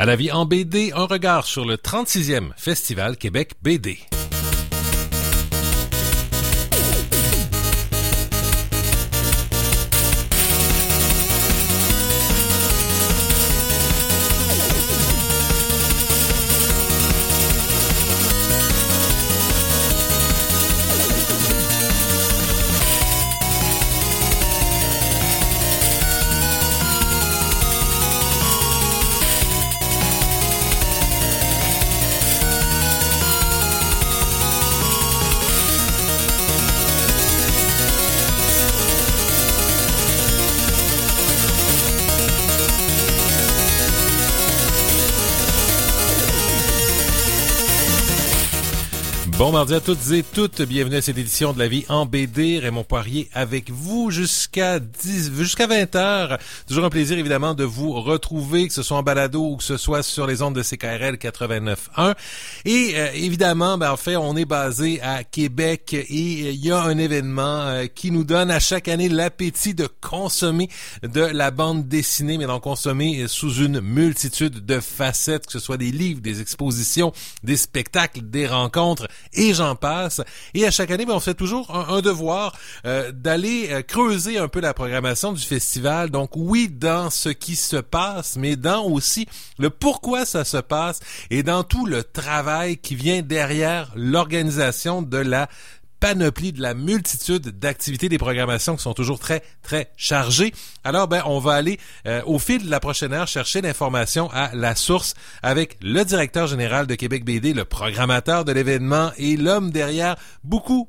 À la vie en BD, un regard sur le 36e Festival Québec BD. Bon mardi à toutes et toutes, bienvenue à cette édition de la vie en BD. Raymond Poirier avec vous jusqu'à 20h. Toujours un plaisir évidemment de vous retrouver, que ce soit en balado ou que ce soit sur les ondes de CKRL 89.1. Et évidemment, en fait, on est basé à Québec et il y a un événement qui nous donne à chaque année l'appétit de consommer de la bande dessinée, mais d'en consommer sous une multitude de facettes, que ce soit des livres, des expositions, des spectacles, des rencontres, et j'en passe. Et à chaque année, on fait toujours un devoir d'aller creuser un peu la programmation du festival. Donc oui, dans ce qui se passe, mais dans aussi le pourquoi ça se passe et dans tout le travail qui vient derrière l'organisation de la panoplie, de la multitude d'activités, des programmations qui sont toujours très, très chargées. Alors, on va aller au fil de la prochaine heure chercher l'information à la source avec le directeur général de Québec BD, le programmateur de l'événement et l'homme derrière beaucoup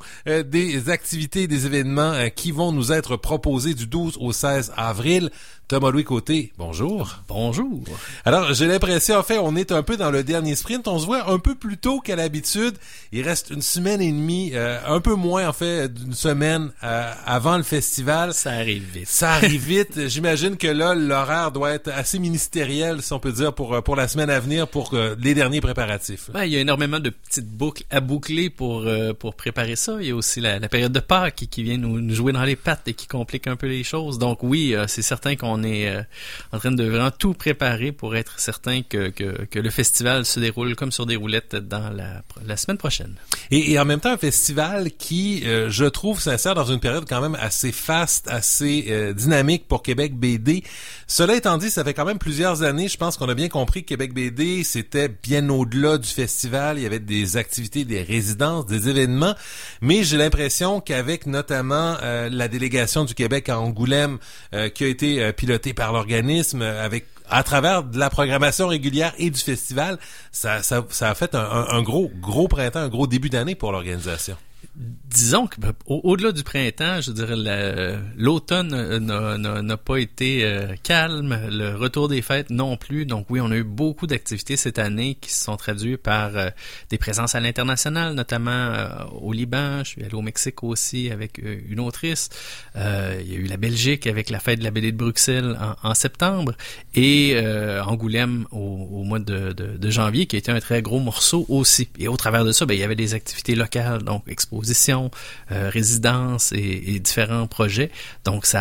des activités, des événements qui vont nous être proposés du 12 au 16 avril. Thomas-Louis Côté, bonjour. Bonjour. Alors, j'ai l'impression, en fait, on est un peu dans le dernier sprint. On se voit un peu plus tôt qu'à l'habitude. Il reste une semaine et demie, un peu moins, en fait, d'une semaine avant le festival. Ça arrive vite. Ça arrive vite. J'imagine que là, l'horaire doit être assez ministériel, si on peut dire, pour la semaine à venir, pour les derniers préparatifs. Il y a énormément de petites boucles à boucler pour préparer ça. Il y a aussi la période de Pâques qui vient nous jouer dans les pattes et qui complique un peu les choses. Donc oui, c'est certain qu'on est en train de vraiment tout préparer pour être certain que le festival se déroule comme sur des roulettes dans la semaine prochaine. Et en même temps, un festival qui, je trouve, s'insère dans une période quand même assez faste, assez dynamique pour Québec BD. Cela étant dit, ça fait quand même plusieurs années, je pense qu'on a bien compris que Québec BD, c'était bien au-delà du festival. Il y avait des activités, des résidences, des événements. Mais j'ai l'impression qu'avec notamment la délégation du Québec à Angoulême, qui a été pilotée par l'organisme à travers de la programmation régulière et du festival, ça a fait un gros printemps, un gros début d'année pour l'organisation. Disons que au-delà du printemps, je dirais l'automne n'a pas été calme, le retour des fêtes non plus. Donc oui, on a eu beaucoup d'activités cette année qui se sont traduites par des présences à l'international, notamment au Liban. Je suis allé au Mexique aussi avec une autrice. Il y a eu la Belgique avec la fête de la BD de Bruxelles en septembre et Angoulême au mois de janvier, qui a été un très gros morceau aussi. Et au travers de ça, il y avait des activités locales, donc expositions, résidences et différents projets. Donc ça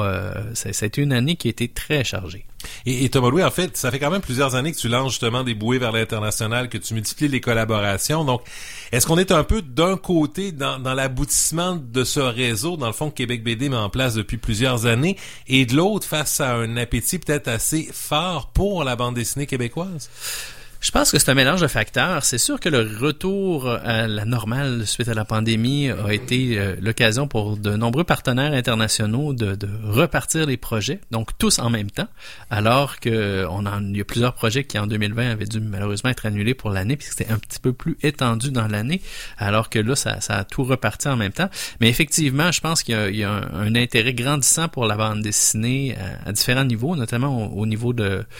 a été une année qui a été très chargée. Et Thomas-Louis, en fait, ça fait quand même plusieurs années que tu lances justement des bouées vers l'international, que tu multiplies les collaborations. Donc, est-ce qu'on est un peu d'un côté dans l'aboutissement de ce réseau, dans le fond, que Québec BD met en place depuis plusieurs années, et de l'autre, face à un appétit peut-être assez fort pour la bande dessinée québécoise? Je pense que c'est un mélange de facteurs. C'est sûr que le retour à la normale suite à la pandémie a été l'occasion pour de nombreux partenaires internationaux de repartir les projets, donc tous en même temps, alors que il y a plusieurs projets qui en 2020 avaient dû malheureusement être annulés pour l'année puisque c'était un petit peu plus étendu dans l'année, alors que là, ça a tout reparti en même temps. Mais effectivement, je pense qu'il y a un intérêt grandissant pour la bande dessinée à différents niveaux, notamment au niveau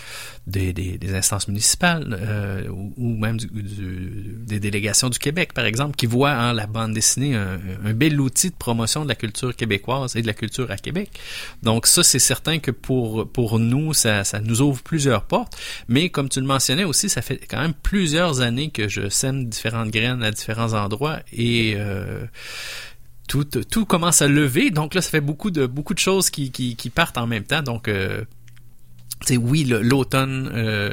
des instances municipales ou même des délégations du Québec, par exemple, qui voient en la bande dessinée un bel outil de promotion de la culture québécoise et de la culture à Québec. Donc ça, c'est certain que pour nous, ça nous ouvre plusieurs portes, mais comme tu le mentionnais aussi, ça fait quand même plusieurs années que je sème différentes graines à différents endroits et tout commence à lever. Donc là, ça fait beaucoup de choses qui partent en même temps. Donc Oui, l'automne,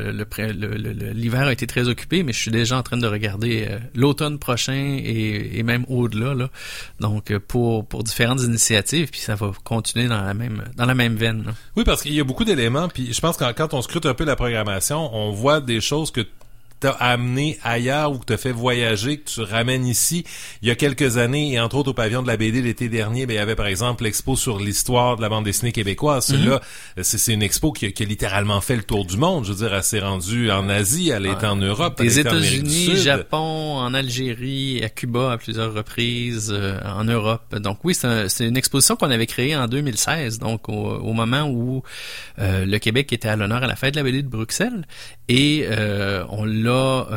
l'hiver a été très occupé, mais je suis déjà en train de regarder l'automne prochain et même au-delà, là. Donc, pour différentes initiatives, puis ça va continuer dans la même veine, là. Oui, parce qu'il y a beaucoup d'éléments, puis je pense que quand on scrute un peu la programmation, on voit des choses que t'as amené ailleurs ou que t'as fait voyager, que tu ramènes ici. Il y a quelques années, et entre autres au pavillon de la BD l'été dernier, il y avait par exemple l'expo sur l'histoire de la bande dessinée québécoise. Celui-là, c'est une expo qui a littéralement fait le tour du monde. Je veux dire, elle s'est rendue en Asie, elle est en Europe, des États-Unis, Japon, en Algérie, à Cuba à plusieurs reprises, en Europe. Donc oui, c'est une exposition qu'on avait créée en 2016, donc au moment où le Québec était à l'honneur à la fête de la BD de Bruxelles, et on l'a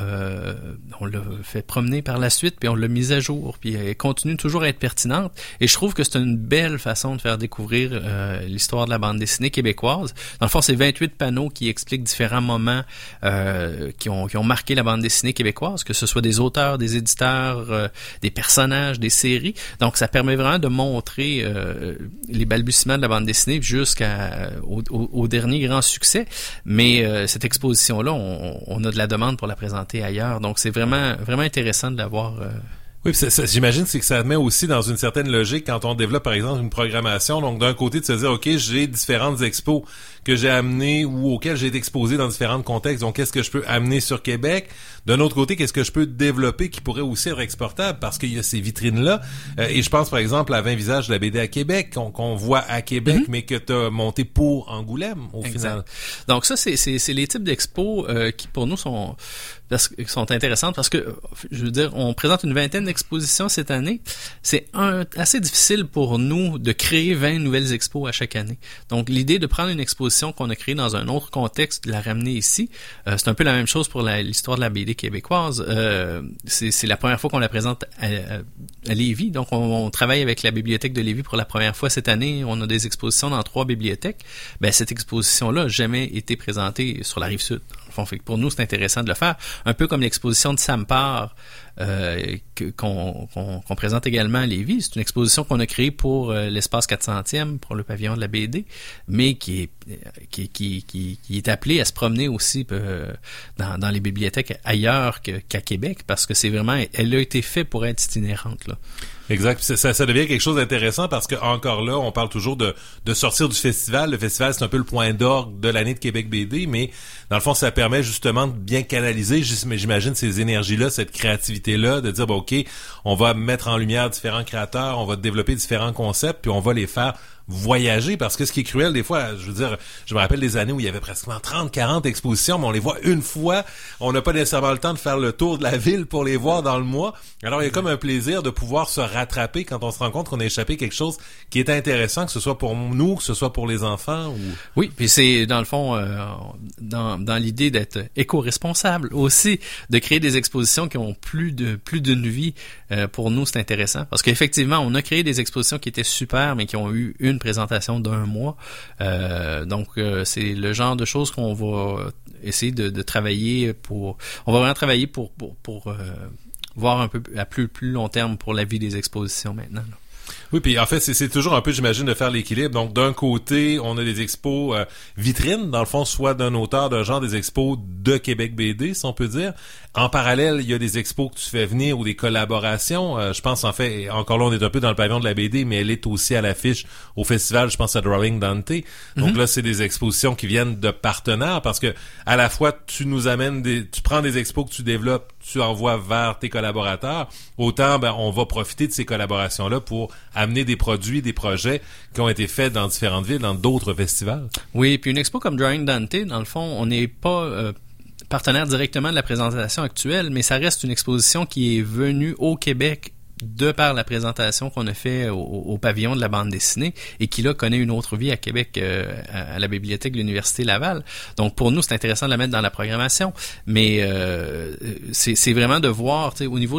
fait promener par la suite, puis on l'a mise à jour, puis elle continue toujours à être pertinente. Et je trouve que c'est une belle façon de faire découvrir l'histoire de la bande dessinée québécoise. Dans le fond, c'est 28 panneaux qui expliquent différents moments qui ont marqué la bande dessinée québécoise, que ce soit des auteurs, des éditeurs, des personnages, des séries. Donc, ça permet vraiment de montrer les balbutiements de la bande dessinée jusqu'au dernier grand succès. Mais cette exposition-là, on a de la demande pour la présenter ailleurs. Donc, c'est vraiment intéressant de l'avoir. Oui, j'imagine c'est que ça met aussi dans une certaine logique quand on développe, par exemple, une programmation. Donc, d'un côté, de se dire, OK, j'ai différentes expos que j'ai amenées ou auxquelles j'ai été exposé dans différents contextes. Donc, qu'est-ce que je peux amener sur Québec? D'un autre côté, qu'est-ce que je peux développer qui pourrait aussi être exportable? Parce qu'il y a ces vitrines-là. Et je pense, par exemple, à 20 visages de la BD à Québec, qu'on voit à Québec, mais que tu as monté pour Angoulême, au final. Donc, ça, c'est les types d'expos qui, pour nous, sont intéressantes parce que, je veux dire, on présente une vingtaine d'expositions cette année. C'est assez difficile pour nous de créer 20 nouvelles expos à chaque année. Donc, l'idée de prendre une exposition qu'on a créée dans un autre contexte, de la ramener ici, c'est un peu la même chose pour l'histoire de la BD québécoise. C'est la première fois qu'on la présente à Lévis. Donc, on travaille avec la bibliothèque de Lévis pour la première fois cette année. On a des expositions dans 3 bibliothèques. Cette exposition-là n'a jamais été présentée sur la Rive-Sud. Fait que pour nous, c'est intéressant de le faire. Un peu comme l'exposition de Sampar qu'on présente également à Lévis. C'est une exposition qu'on a créée pour l'espace 400e, pour le pavillon de la BD, mais qui est appelée à se promener aussi dans les bibliothèques ailleurs qu'à Québec, parce que c'est vraiment, elle a été faite pour être itinérante, là. Exact. Ça devient quelque chose d'intéressant parce que encore là, on parle toujours de sortir du festival. Le festival, c'est un peu le point d'orgue de l'année de Québec BD, mais dans le fond, ça permet justement de bien canaliser, j'imagine, ces énergies-là, cette créativité-là, de dire, OK, on va mettre en lumière différents créateurs, on va développer différents concepts, puis on va les faire voyager, parce que ce qui est cruel des fois, je veux dire, je me rappelle des années où il y avait pratiquement 30-40 expositions, mais on les voit une fois, on n'a pas nécessairement le temps de faire le tour de la ville pour les voir dans le mois. Alors il y a comme un plaisir de pouvoir se rattraper quand on se rend compte qu'on a échappé quelque chose qui est intéressant, que ce soit pour nous, que ce soit pour les enfants. Ou... Oui, puis c'est dans le fond, dans l'idée d'être éco-responsable aussi, de créer des expositions qui ont plus d'une vie. Pour nous, c'est intéressant, parce qu'effectivement, on a créé des expositions qui étaient super, mais qui ont eu une présentation d'1 mois. Donc, c'est le genre de choses qu'on va essayer de travailler pour... On va vraiment travailler pour voir un peu à plus long terme pour la vie des expositions maintenant, là. Oui, puis en fait, c'est toujours un peu, j'imagine, de faire l'équilibre. Donc, d'un côté, on a des expos vitrines, dans le fond, soit d'un auteur, d'un genre, des expos de Québec BD, si on peut dire. En parallèle, il y a des expos que tu fais venir ou des collaborations. Je pense, en fait, encore là, on est un peu dans le pavillon de la BD, mais elle est aussi à l'affiche au festival, je pense à Drawing Dante. Donc là, c'est des expositions qui viennent de partenaires, parce que à la fois, tu nous amènes tu prends des expos que tu développes, tu envoies vers tes collaborateurs. Autant, on va profiter de ces collaborations-là pour amener des produits, des projets qui ont été faits dans différentes villes, dans d'autres festivals. Oui, puis une expo comme Drawing Dante, dans le fond, on n'est pas partenaire directement de la présentation actuelle, mais ça reste une exposition qui est venue au Québec de par la présentation qu'on a fait au pavillon de la bande dessinée et qui là connaît une autre vie à Québec à la bibliothèque de l'Université Laval. Donc pour nous, c'est intéressant de la mettre dans la programmation, mais c'est vraiment de voir, au niveau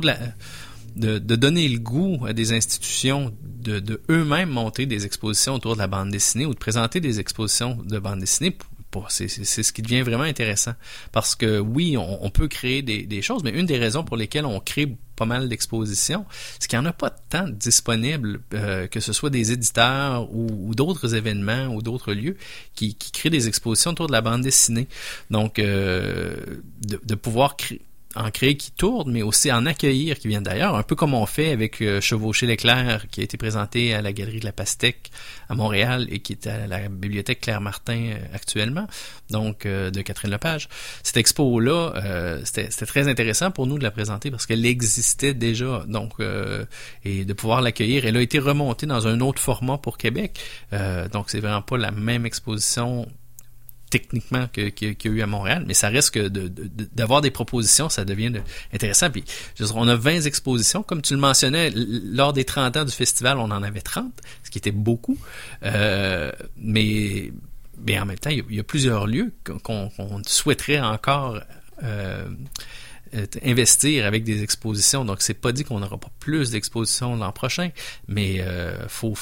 de donner le goût à des institutions de eux-mêmes monter des expositions autour de la bande dessinée ou de présenter des expositions de bande dessinée c'est ce qui devient vraiment intéressant. Parce que oui, on peut créer des choses, mais une des raisons pour lesquelles on crée pas mal d'expositions, c'est qu'il n'y en a pas tant disponibles, que ce soit des éditeurs ou d'autres événements ou d'autres lieux qui créent des expositions autour de la bande dessinée. Donc, de pouvoir en créer qui tournent, mais aussi en accueillir qui viennent d'ailleurs, un peu comme on fait avec Chevaucher l'éclair, qui a été présenté à la Galerie de la Pastèque à Montréal et qui est à la Bibliothèque Claire-Martin actuellement, donc de Catherine Lepage. Cette expo-là, c'était très intéressant pour nous de la présenter parce qu'elle existait déjà, donc et de pouvoir l'accueillir. Elle a été remontée dans un autre format pour Québec, donc c'est vraiment pas la même exposition techniquement qu'il y a eu à Montréal, mais ça reste que d'avoir des propositions, ça devient intéressant. Puis, je veux dire, on a 20 expositions, comme tu le mentionnais, lors des 30 ans du festival, on en avait 30, ce qui était beaucoup, mais en même temps, il y a plusieurs lieux qu'on souhaiterait encore investir avec des expositions. Donc, c'est pas dit qu'on n'aura pas plus d'expositions l'an prochain, mais faut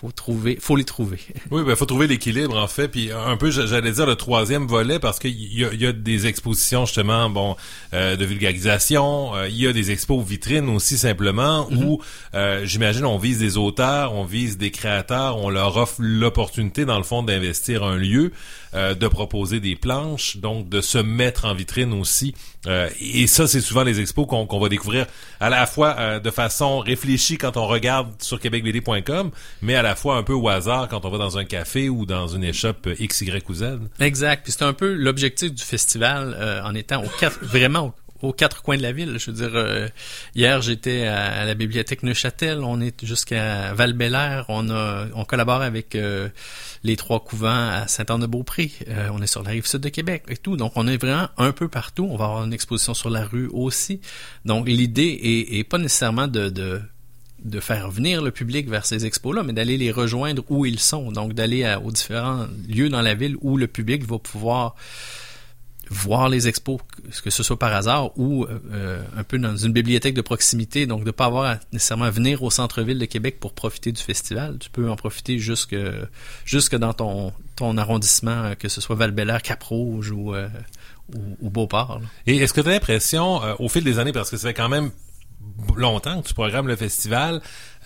les trouver. Oui, faut trouver l'équilibre, en fait. Puis un peu, j'allais dire le troisième volet, parce qu'il y a des expositions, justement, de vulgarisation. Il y a des expos vitrines aussi, simplement, où, j'imagine, on vise des auteurs, on vise des créateurs, on leur offre l'opportunité, dans le fond, d'investir un lieu, de proposer des planches, donc de se mettre en vitrine aussi. Et ça, c'est souvent les expos qu'on va découvrir à la fois de façon réfléchie quand on regarde sur québecbd.com, mais à la fois un peu au hasard quand on va dans un café ou dans une échoppe X, Y ou Z. Exact. Puis c'est un peu l'objectif du festival, en étant aux quatre coins de la ville. Je veux dire, hier, j'étais à la bibliothèque Neuchâtel, on est jusqu'à Val-Bélair, on collabore avec les Trois Couvents à Saint-Anne-de-Beaupré, on est sur la Rive-Sud de Québec et tout. Donc, on est vraiment un peu partout. On va avoir une exposition sur la rue aussi. Donc, l'idée est pas nécessairement de faire venir le public vers ces expos-là, mais d'aller les rejoindre où ils sont. Donc, d'aller aux différents lieux dans la ville où le public va pouvoir voir les expos, que ce soit par hasard ou un peu dans une bibliothèque de proximité, donc de pas avoir nécessairement à venir au centre-ville de Québec pour profiter du festival. Tu peux en profiter jusque dans ton arrondissement, que ce soit Val-Bélair, Cap-Rouge ou Beauport. Là. Et est-ce que tu as l'impression, au fil des années, parce que ça fait quand même longtemps que tu programmes le festival,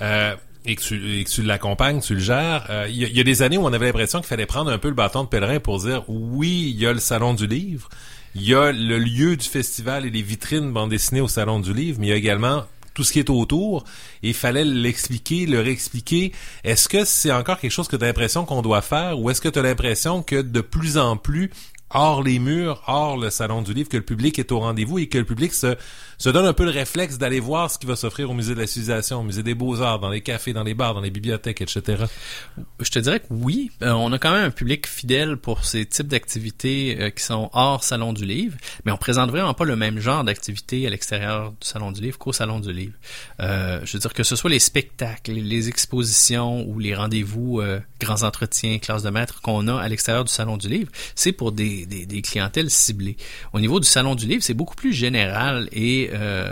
et que tu l'accompagnes, tu le gères. Il y a des années où on avait l'impression qu'il fallait prendre un peu le bâton de pèlerin pour dire oui, il y a le Salon du Livre, il y a le lieu du festival et les vitrines bande dessinée au Salon du Livre, mais il y a également tout ce qui est autour, et il fallait l'expliquer, le réexpliquer. Est-ce que c'est encore quelque chose que tu as l'impression qu'on doit faire, ou est-ce que tu as l'impression que de plus en plus, hors les murs, hors le Salon du Livre, que le public est au rendez-vous et que le public se donne un peu le réflexe d'aller voir ce qui va s'offrir au Musée de la Civilisation, au Musée des Beaux-Arts, dans les cafés, dans les bars, dans les bibliothèques, etc.? Je te dirais que oui. On a quand même un public fidèle pour ces types d'activités qui sont hors Salon du Livre, mais on présente vraiment pas le même genre d'activités à l'extérieur du Salon du Livre qu'au Salon du Livre. Je veux dire que ce soit les spectacles, les expositions ou les rendez-vous, grands entretiens, classes de maîtres qu'on a à l'extérieur du Salon du Livre, c'est pour des clientèles ciblées. Au niveau du Salon du Livre, c'est beaucoup plus général et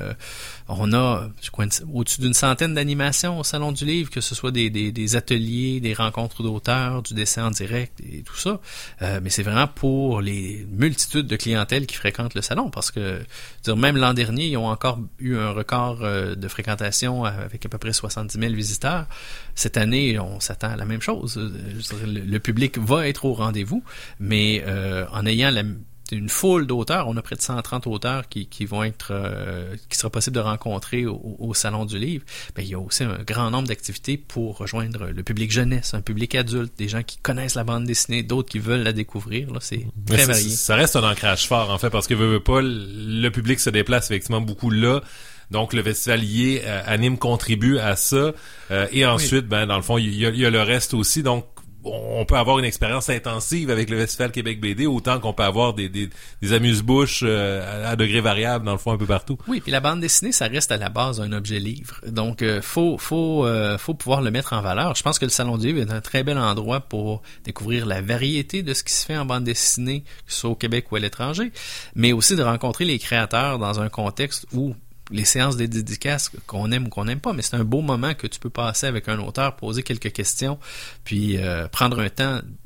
on a au-dessus d'une centaine d'animations au Salon du Livre, que ce soit des ateliers, des rencontres d'auteurs, du dessin en direct et tout ça. Mais c'est vraiment pour les multitudes de clientèles qui fréquentent le salon, parce que même l'an dernier, ils ont encore eu un record de fréquentation avec à peu près 70 000 visiteurs. Cette année, on s'attend à la même chose. Le public va être au rendez-vous, mais en ayant une foule d'auteurs, on a près de 130 auteurs qui vont être, qui sera possible de rencontrer au Salon du Livre. Ben, il y a aussi un grand nombre d'activités pour rejoindre le public jeunesse, un public adulte, des gens qui connaissent la bande dessinée, d'autres qui veulent la découvrir. Là, c'est très varié. Ça reste un ancrage fort, en fait, parce que veut pas, le public se déplace effectivement beaucoup là. Donc, le festivalier anime, contribue à ça. Et ensuite, dans le fond, il y a le reste aussi. Donc, on peut avoir une expérience intensive avec le Festival Québec BD, autant qu'on peut avoir des amuse-bouches à degrés variables, dans le fond, un peu partout. Oui, puis la bande dessinée, ça reste à la base un objet livre. Donc, faut pouvoir le mettre en valeur. Je pense que le Salon du Livre est un très bel endroit pour découvrir la variété de ce qui se fait en bande dessinée, que ce soit au Québec ou à l'étranger, mais aussi de rencontrer les créateurs dans un contexte où les séances des dédicaces, qu'on aime ou qu'on n'aime pas, mais c'est un beau moment que tu peux passer avec un auteur, poser quelques questions, puis prendre un temps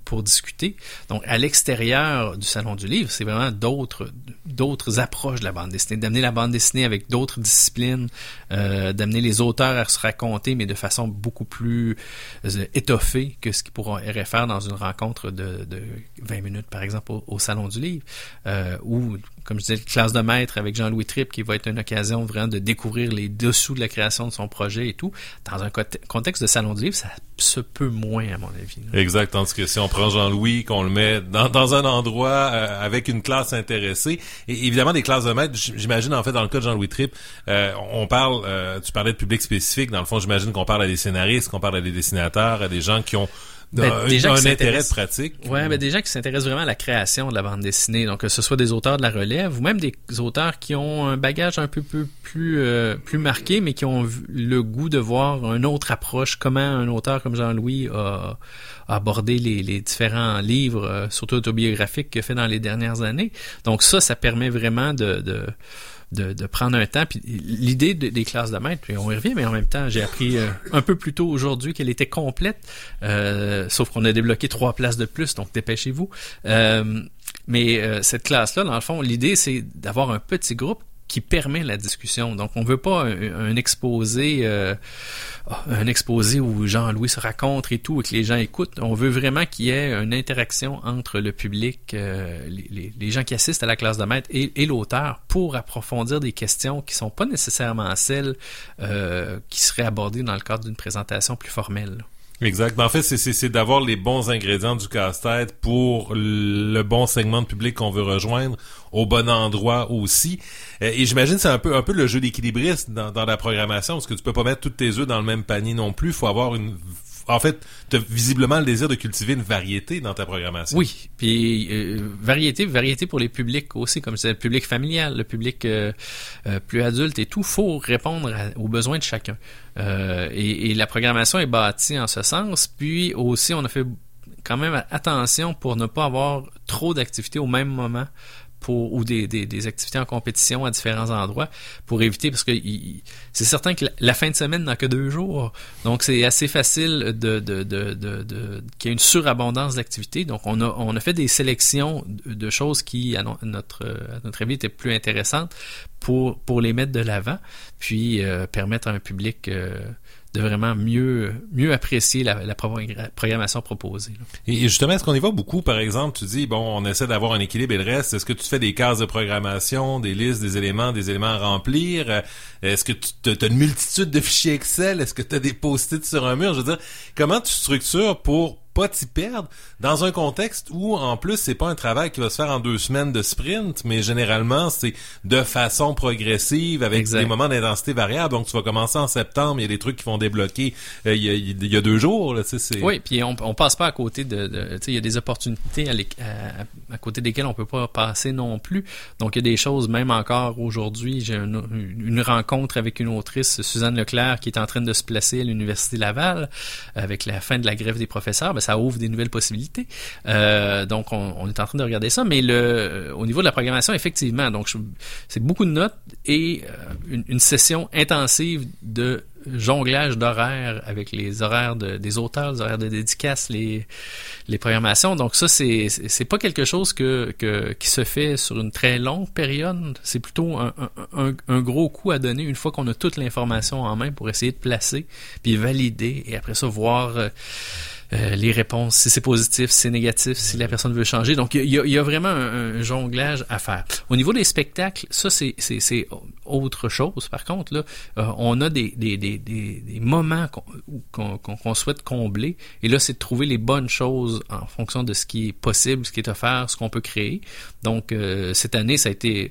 pour discuter. Donc, à l'extérieur du Salon du Livre, c'est vraiment d'autres approches de la bande dessinée, d'amener la bande dessinée avec d'autres disciplines, d'amener les auteurs à se raconter, mais de façon beaucoup plus étoffée que ce qu'ils pourraient faire dans une rencontre de 20 minutes, par exemple, au Salon du Livre, ou, comme je disais, classe de maître avec Jean-Louis Tripp, qui va être une occasion vraiment de découvrir les dessous de la création de son projet et tout. Dans un contexte de Salon du Livre, ça se peut moins, à mon avis. Là. Exact, tandis que si on prend Jean-Louis, qu'on le met dans un endroit avec une classe intéressée, et évidemment des classes de maître, j'imagine en fait dans le cas de Jean-Louis Tripp, on parle, tu parlais de public spécifique, dans le fond j'imagine qu'on parle à des scénaristes, qu'on parle à des dessinateurs, à des gens qui ont un intérêt de pratique. Ouais, des gens qui s'intéressent vraiment à la création de la bande dessinée, donc que ce soit des auteurs de la relève ou même des auteurs qui ont un bagage un peu plus marqué, mais qui ont le goût de voir une autre approche, comment un auteur comme Jean-Louis a abordé les différents livres, surtout autobiographiques qu'il a fait dans les dernières années. Donc ça permet vraiment de prendre un temps. Puis l'idée des classes de maître, puis on y revient, mais en même temps, j'ai appris un peu plus tôt aujourd'hui qu'elle était complète, sauf qu'on a débloqué 3 places de plus, donc dépêchez-vous. Mais cette classe-là, dans le fond, l'idée, c'est d'avoir un petit groupe qui permet la discussion. Donc, on veut pas un exposé où Jean-Louis se raconte et tout, et que les gens écoutent. On veut vraiment qu'il y ait une interaction entre le public, les gens qui assistent à la classe de maître et l'auteur pour approfondir des questions qui sont pas nécessairement celles qui seraient abordées dans le cadre d'une présentation plus formelle. Exact. Ben, en fait, c'est d'avoir les bons ingrédients du casse-tête pour le bon segment de public qu'on veut rejoindre au bon endroit aussi. Et j'imagine que c'est un peu le jeu d'équilibriste dans la programmation, parce que tu peux pas mettre tous tes œufs dans le même panier non plus. Il faut avoir en fait, tu as visiblement le désir de cultiver une variété dans ta programmation. Oui, puis variété pour les publics aussi, comme c'est le public familial, le public plus adulte et tout. Faut répondre aux besoins de chacun. Et la programmation est bâtie en ce sens. Puis aussi, on a fait quand même attention pour ne pas avoir trop d'activités au même moment. Ou des activités en compétition à différents endroits pour éviter, parce que c'est certain que la fin de semaine n'a que 2 jours, donc c'est assez facile qu'il y ait une surabondance d'activités. Donc on a fait des sélections de choses qui à notre avis étaient plus intéressantes pour les mettre de l'avant, puis permettre à un public de vraiment mieux apprécier la programmation proposée. Là. Et justement, est-ce qu'on y va beaucoup, par exemple, tu dis, bon, on essaie d'avoir un équilibre et le reste, est-ce que tu fais des cases de programmation, des listes, des éléments à remplir? Est-ce que tu as une multitude de fichiers Excel? Est-ce que tu as des post-it sur un mur? Je veux dire, comment tu structures pour pas t'y perdre dans un contexte où, en plus, c'est pas un travail qui va se faire en 2 semaines de sprint, mais généralement, c'est de façon progressive avec des moments d'intensité variables. Donc, tu vas commencer en septembre, il y a des trucs qui vont débloquer il y a 2 jours. Là, tu sais, oui, puis on passe pas à côté tu sais, il y a des opportunités à côté desquelles on peut pas passer non plus. Donc, il y a des choses, même encore aujourd'hui, j'ai une rencontre avec une autrice, Suzanne Leclerc, qui est en train de se placer à l'Université Laval avec la fin de la grève des professeurs. Ça ouvre des nouvelles possibilités. Donc, on est en train de regarder ça. Mais au niveau de la programmation, effectivement, donc c'est beaucoup de notes et une session intensive de jonglage d'horaires avec les horaires des auteurs, les horaires de dédicaces, les programmations. Donc ça, c'est pas quelque chose qui se fait sur une très longue période. C'est plutôt un gros coup à donner une fois qu'on a toute l'information en main pour essayer de placer, puis valider, et après ça, voir les réponses, si c'est positif, si c'est négatif, si la personne veut changer. Donc, il y a vraiment un jonglage à faire. Au niveau des spectacles, ça, c'est autre chose. Par contre, là, on a des moments qu'on souhaite combler. Et là, c'est de trouver les bonnes choses en fonction de ce qui est possible, ce qui est offert, ce qu'on peut créer. Donc, cette année, ça a été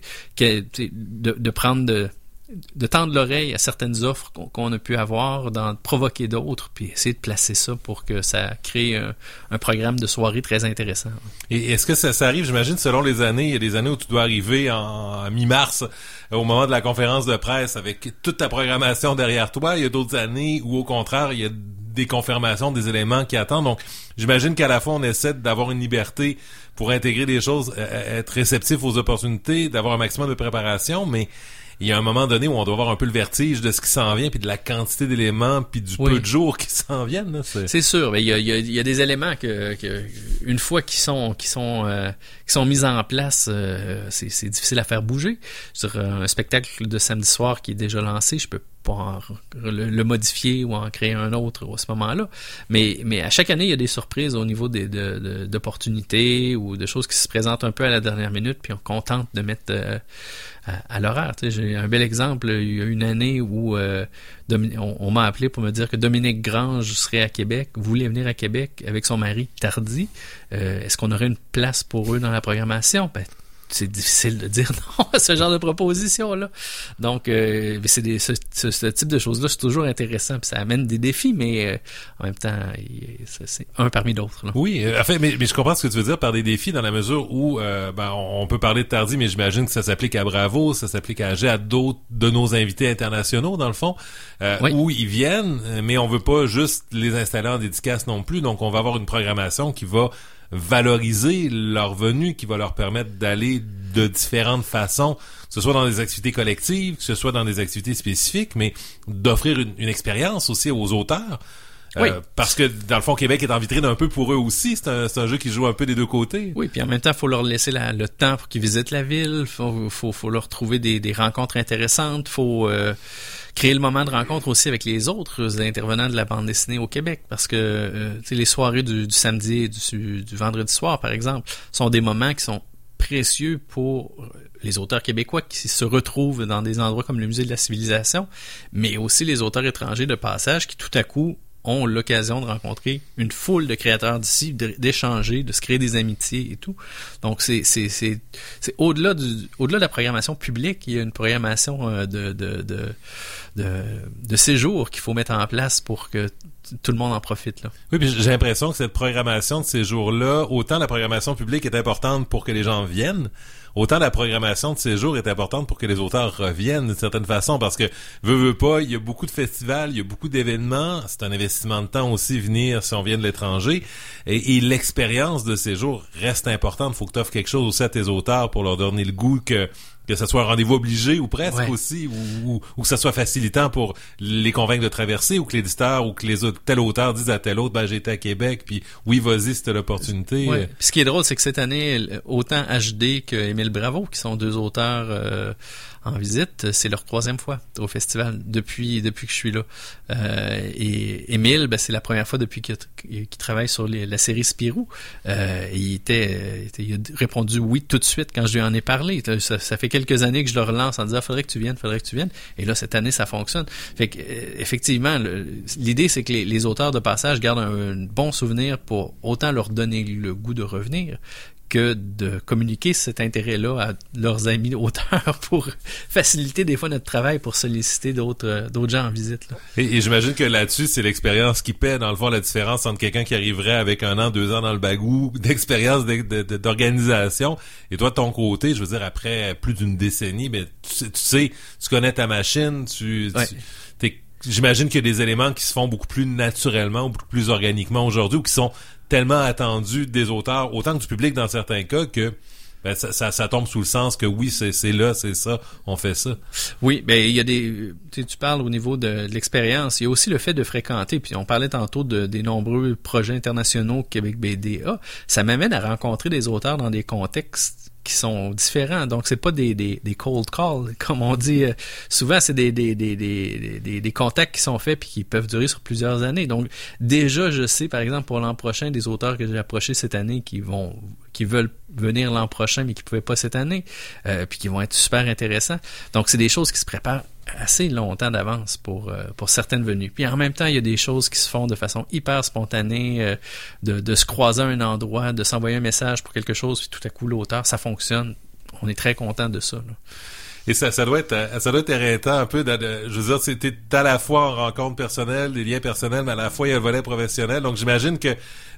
de prendre de tendre l'oreille à certaines offres qu'on a pu avoir, d'en provoquer d'autres, puis essayer de placer ça pour que ça crée un programme de soirée très intéressant. Et est-ce que ça arrive, j'imagine, selon les années, il y a des années où tu dois arriver en mi-mars, au moment de la conférence de presse, avec toute ta programmation derrière toi. Il y a d'autres années où, au contraire, il y a des confirmations, des éléments qui attendent. Donc, j'imagine qu'à la fois, on essaie d'avoir une liberté pour intégrer des choses, être réceptif aux opportunités, d'avoir un maximum de préparation, mais il y a un moment donné où on doit avoir un peu le vertige de ce qui s'en vient, puis de la quantité d'éléments, puis du peu de jours qui s'en viennent. Là, c'est sûr, mais il y a des éléments que une fois qu'ils sont mis en place, c'est difficile à faire bouger. Sur un spectacle de samedi soir qui est déjà lancé, je peux pas le modifier ou en créer un autre à ce moment-là. Mais à chaque année, il y a des surprises au niveau d'opportunités ou de choses qui se présentent un peu à la dernière minute, puis on est contente de mettre à l'horaire. Tu sais, j'ai un bel exemple. Il y a une année où on m'a appelé pour me dire que Dominique Grange serait à Québec, voulait venir à Québec avec son mari Tardy. Est-ce qu'on aurait une place pour eux dans la programmation? Ben, c'est difficile de dire non à ce genre de proposition-là. Donc, ce type de choses-là, c'est toujours intéressant, puis ça amène des défis, mais en même temps, c'est un parmi d'autres. Là. Oui, enfin, mais je comprends ce que tu veux dire par des défis dans la mesure où on peut parler de Tardy, mais j'imagine que ça s'applique à Bravo, ça s'applique à d'autres de nos invités internationaux, dans le fond, oui. Où ils viennent, mais on veut pas juste les installer en dédicace non plus, donc on va avoir une programmation qui va valoriser leur venue, qui va leur permettre d'aller de différentes façons, que ce soit dans des activités collectives, que ce soit dans des activités spécifiques, mais d'offrir une expérience aussi aux auteurs. Oui. Parce que, dans le fond, Québec est en vitrine un peu pour eux aussi. C'est un jeu qui joue un peu des deux côtés. Oui, puis en même temps, il faut leur laisser le temps pour qu'ils visitent la ville. Faut leur trouver des rencontres intéressantes. Faut créer le moment de rencontre aussi avec les autres intervenants de la bande dessinée au Québec. Parce que les soirées du samedi et du vendredi soir, par exemple, sont des moments qui sont précieux pour les auteurs québécois qui se retrouvent dans des endroits comme le Musée de la Civilisation, mais aussi les auteurs étrangers de passage qui, tout à coup, ont l'occasion de rencontrer une foule de créateurs d'ici, d'échanger, de se créer des amitiés et tout. Donc, c'est au-delà de la programmation publique, il y a une programmation de séjour qu'il faut mettre en place pour que tout le monde en profite, là. Oui, puis j'ai l'impression que cette programmation de ces jours-là, autant la programmation publique est importante pour que les gens viennent, autant la programmation de ces jours est importante pour que les auteurs reviennent d'une certaine façon, parce que veut pas, il y a beaucoup de festivals, il y a beaucoup d'événements, c'est un investissement de temps aussi venir si on vient de l'étranger, et l'expérience de ces jours reste importante. Faut que tu offres quelque chose aussi à tes auteurs pour leur donner le goût que ça soit un rendez-vous obligé ou presque, ouais. Aussi, ou que ça soit facilitant pour les convaincre de traverser, ou que l'éditeur ou que tel auteur dise à tel autre, ben j'ai été à Québec, puis oui, vas-y, c'était l'opportunité. Ouais. Puis ce qui est drôle, c'est que cette année, autant HD que Émile Bravo, qui sont deux auteurs en visite, c'est leur 3e fois au festival depuis que je suis là. Et Émile, ben, c'est la première fois depuis qu'il travaille sur la série Spirou. Il a répondu oui tout de suite quand je lui en ai parlé. Ça fait quelques années que je le relance en disant faudrait que tu viennes. Et là, cette année, ça fonctionne. Fait que, effectivement, l'idée, c'est que les auteurs de passage gardent un bon souvenir pour autant leur donner le goût de revenir que de communiquer cet intérêt-là à leurs amis auteurs pour faciliter des fois notre travail pour solliciter d'autres gens en visite. Là. Et j'imagine que là-dessus, c'est l'expérience qui paie, dans le fond, la différence entre quelqu'un qui arriverait avec 1 an, 2 ans dans le bagou d'expérience d'organisation, et toi, de ton côté, je veux dire, après plus d'une décennie, ben, tu connais ta machine, j'imagine qu'il y a des éléments qui se font beaucoup plus naturellement, beaucoup plus organiquement aujourd'hui, ou qui sont tellement attendus des auteurs, autant que du public dans certains cas, que ben, ça tombe sous le sens que oui, c'est là, c'est ça, on fait ça. Oui, ben il y a tu parles au niveau de l'expérience, il y a aussi le fait de fréquenter, puis on parlait tantôt des nombreux projets internationaux que Québec BD a, ça m'amène à rencontrer des auteurs dans des contextes qui sont différents. Donc, c'est pas des cold calls, comme on dit. Souvent, c'est des contacts qui sont faits puis qui peuvent durer sur plusieurs années. Donc, déjà, je sais, par exemple, pour l'an prochain, des auteurs que j'ai approchés cette année qui veulent venir l'an prochain, mais qui pouvaient pas cette année, puis qui vont être super intéressants. Donc, c'est des choses qui se préparent assez longtemps d'avance pour certaines venues. Puis en même temps, il y a des choses qui se font de façon hyper spontanée, de se croiser à un endroit, de s'envoyer un message pour quelque chose, puis tout à coup, l'auteur, ça fonctionne. On est très content de ça, là. Et ça doit être éreintant un peu. Je veux dire, t'es à la fois en rencontre personnelle, des liens personnels, mais à la fois il y a le volet professionnel. Donc j'imagine que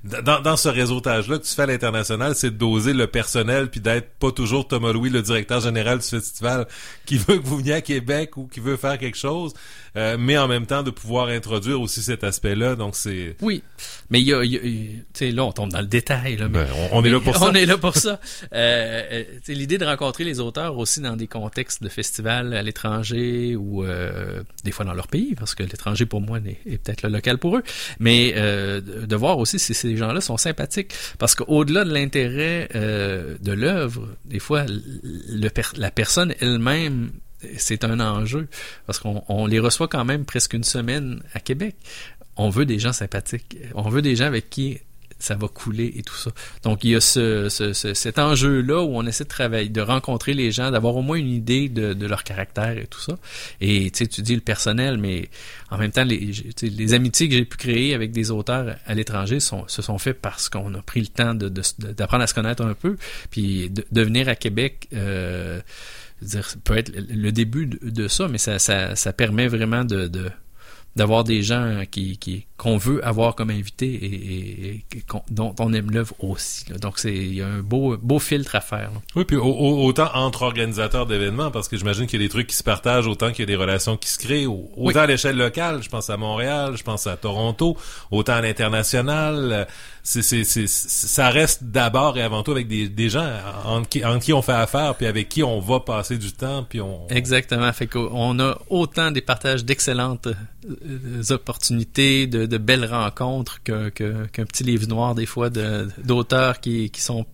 dans ce réseautage-là que tu fais à l'international, c'est de doser le personnel puis d'être pas toujours Thomas Louis, le directeur général du festival, qui veut que vous veniez à Québec ou qui veut faire quelque chose, mais en même temps de pouvoir introduire aussi cet aspect-là. Donc c'est... Oui, mais il y a tu sais, là, on tombe dans le détail, là. Mais, on est là pour ça. On est là pour ça. L'idée de rencontrer les auteurs aussi dans des contextes de festivals à l'étranger ou des fois dans leur pays, parce que l'étranger pour moi est peut-être le local pour eux, mais de voir aussi si ces gens-là sont sympathiques, parce qu'au-delà de l'intérêt de l'œuvre, des fois la personne elle-même, c'est un enjeu, parce qu'on les reçoit quand même presque une semaine à Québec. On veut des gens sympathiques, on veut des gens avec qui ça va couler et tout ça. Donc, il y a cet enjeu-là où on essaie de travailler, de rencontrer les gens, d'avoir au moins une idée de leur caractère et tout ça. Et tu sais, tu dis le personnel, mais en même temps, les amitiés que j'ai pu créer avec des auteurs à l'étranger se sont faites parce qu'on a pris le temps d'apprendre à se connaître un peu, puis de venir à Québec... dire, ça peut être le début de ça, mais ça permet vraiment d'avoir des gens qu'on veut avoir comme invités et dont on aime l'œuvre aussi, là. Donc il y a un beau filtre à faire, là. Oui, puis autant entre organisateurs d'événements, parce que j'imagine qu'il y a des trucs qui se partagent, autant qu'il y a des relations qui se créent, autant à l'échelle locale, je pense à Montréal, je pense à Toronto, autant à l'international. Ça reste d'abord et avant tout avec des gens entre qui on fait affaire, puis avec qui on va passer du temps, puis Exactement. Fait qu'on a autant des partages d'excellentes opportunités, de belles rencontres qu'un petit livre noir des fois d'auteurs qui sont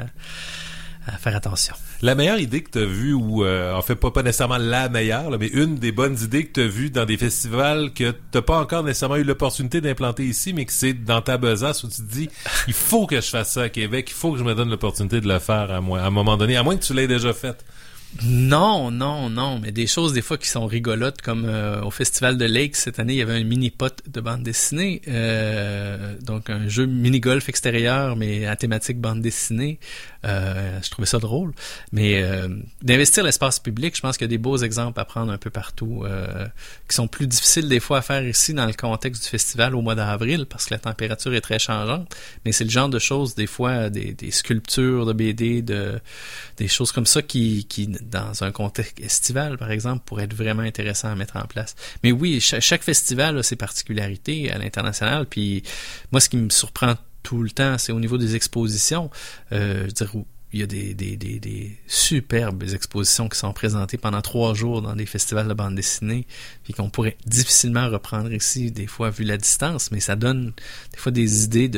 à faire attention. La meilleure idée que tu as vue, ou en fait pas nécessairement la meilleure, là, mais une des bonnes idées que tu as vues dans des festivals que t'as pas encore nécessairement eu l'opportunité d'implanter ici, mais que c'est dans ta besace où tu te dis, il faut que je fasse ça à Québec, il faut que je me donne l'opportunité de le faire à un moment donné, à moins que tu l'aies déjà fait. Non, mais des choses des fois qui sont rigolotes, comme au Festival de Lake cette année, il y avait un mini-pot de bande dessinée, donc un jeu mini-golf extérieur, mais à thématique bande dessinée. Je trouvais ça drôle, mais d'investir l'espace public, je pense qu'il y a des beaux exemples à prendre un peu partout, qui sont plus difficiles des fois à faire ici dans le contexte du festival au mois d'avril, parce que la température est très changeante, mais c'est le genre de choses, des fois, des sculptures de BD, des choses comme ça qui dans un contexte estival, par exemple, pourrait être vraiment intéressant à mettre en place. Mais oui, chaque festival a ses particularités à l'international, puis moi, ce qui me surprend tout le temps, c'est au niveau des expositions. Je veux dire, il y a des superbes expositions qui sont présentées pendant 3 jours dans des festivals de bande dessinée, puis qu'on pourrait difficilement reprendre ici, des fois, vu la distance, mais ça donne des fois des idées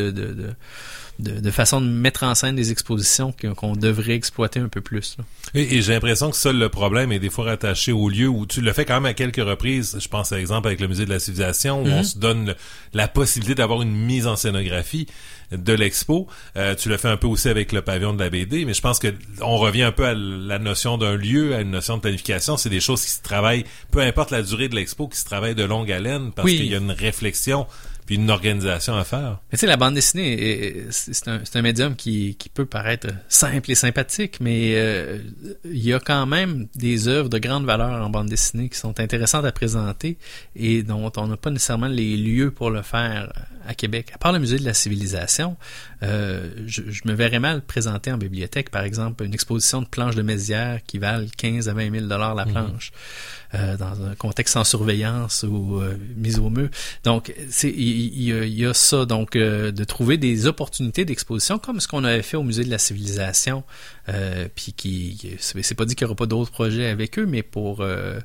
de façon de mettre en scène des expositions qu'on devrait exploiter un peu plus, là. Et j'ai l'impression que ça, le problème est des fois rattaché au lieu où tu le fais quand même à quelques reprises. Je pense, par exemple, avec le Musée de la Civilisation, où on se donne la possibilité d'avoir une mise en scénographie de l'expo. Tu le fais un peu aussi avec le pavillon de la BD, mais je pense que on revient un peu à la notion d'un lieu, à une notion de planification. C'est des choses qui se travaillent, peu importe la durée de l'expo, qui se travaillent de longue haleine, parce qu'il y a une réflexion puis une organisation à faire. Mais tu sais, la bande dessinée, c'est un médium qui peut paraître simple et sympathique, mais il y a quand même des œuvres de grande valeur en bande dessinée qui sont intéressantes à présenter et dont on n'a pas nécessairement les lieux pour le faire à Québec. À part le Musée de la Civilisation, je me verrais mal présenter en bibliothèque, par exemple, une exposition de planches de Mézières qui valent 15 à 20 000 $ la planche. Dans un contexte sans surveillance ou mise au mur. Donc, il y a ça, donc de trouver des opportunités d'exposition comme ce qu'on avait fait au Musée de la Civilisation, puis c'est pas dit qu'il n'y aura pas d'autres projets avec eux, mais pour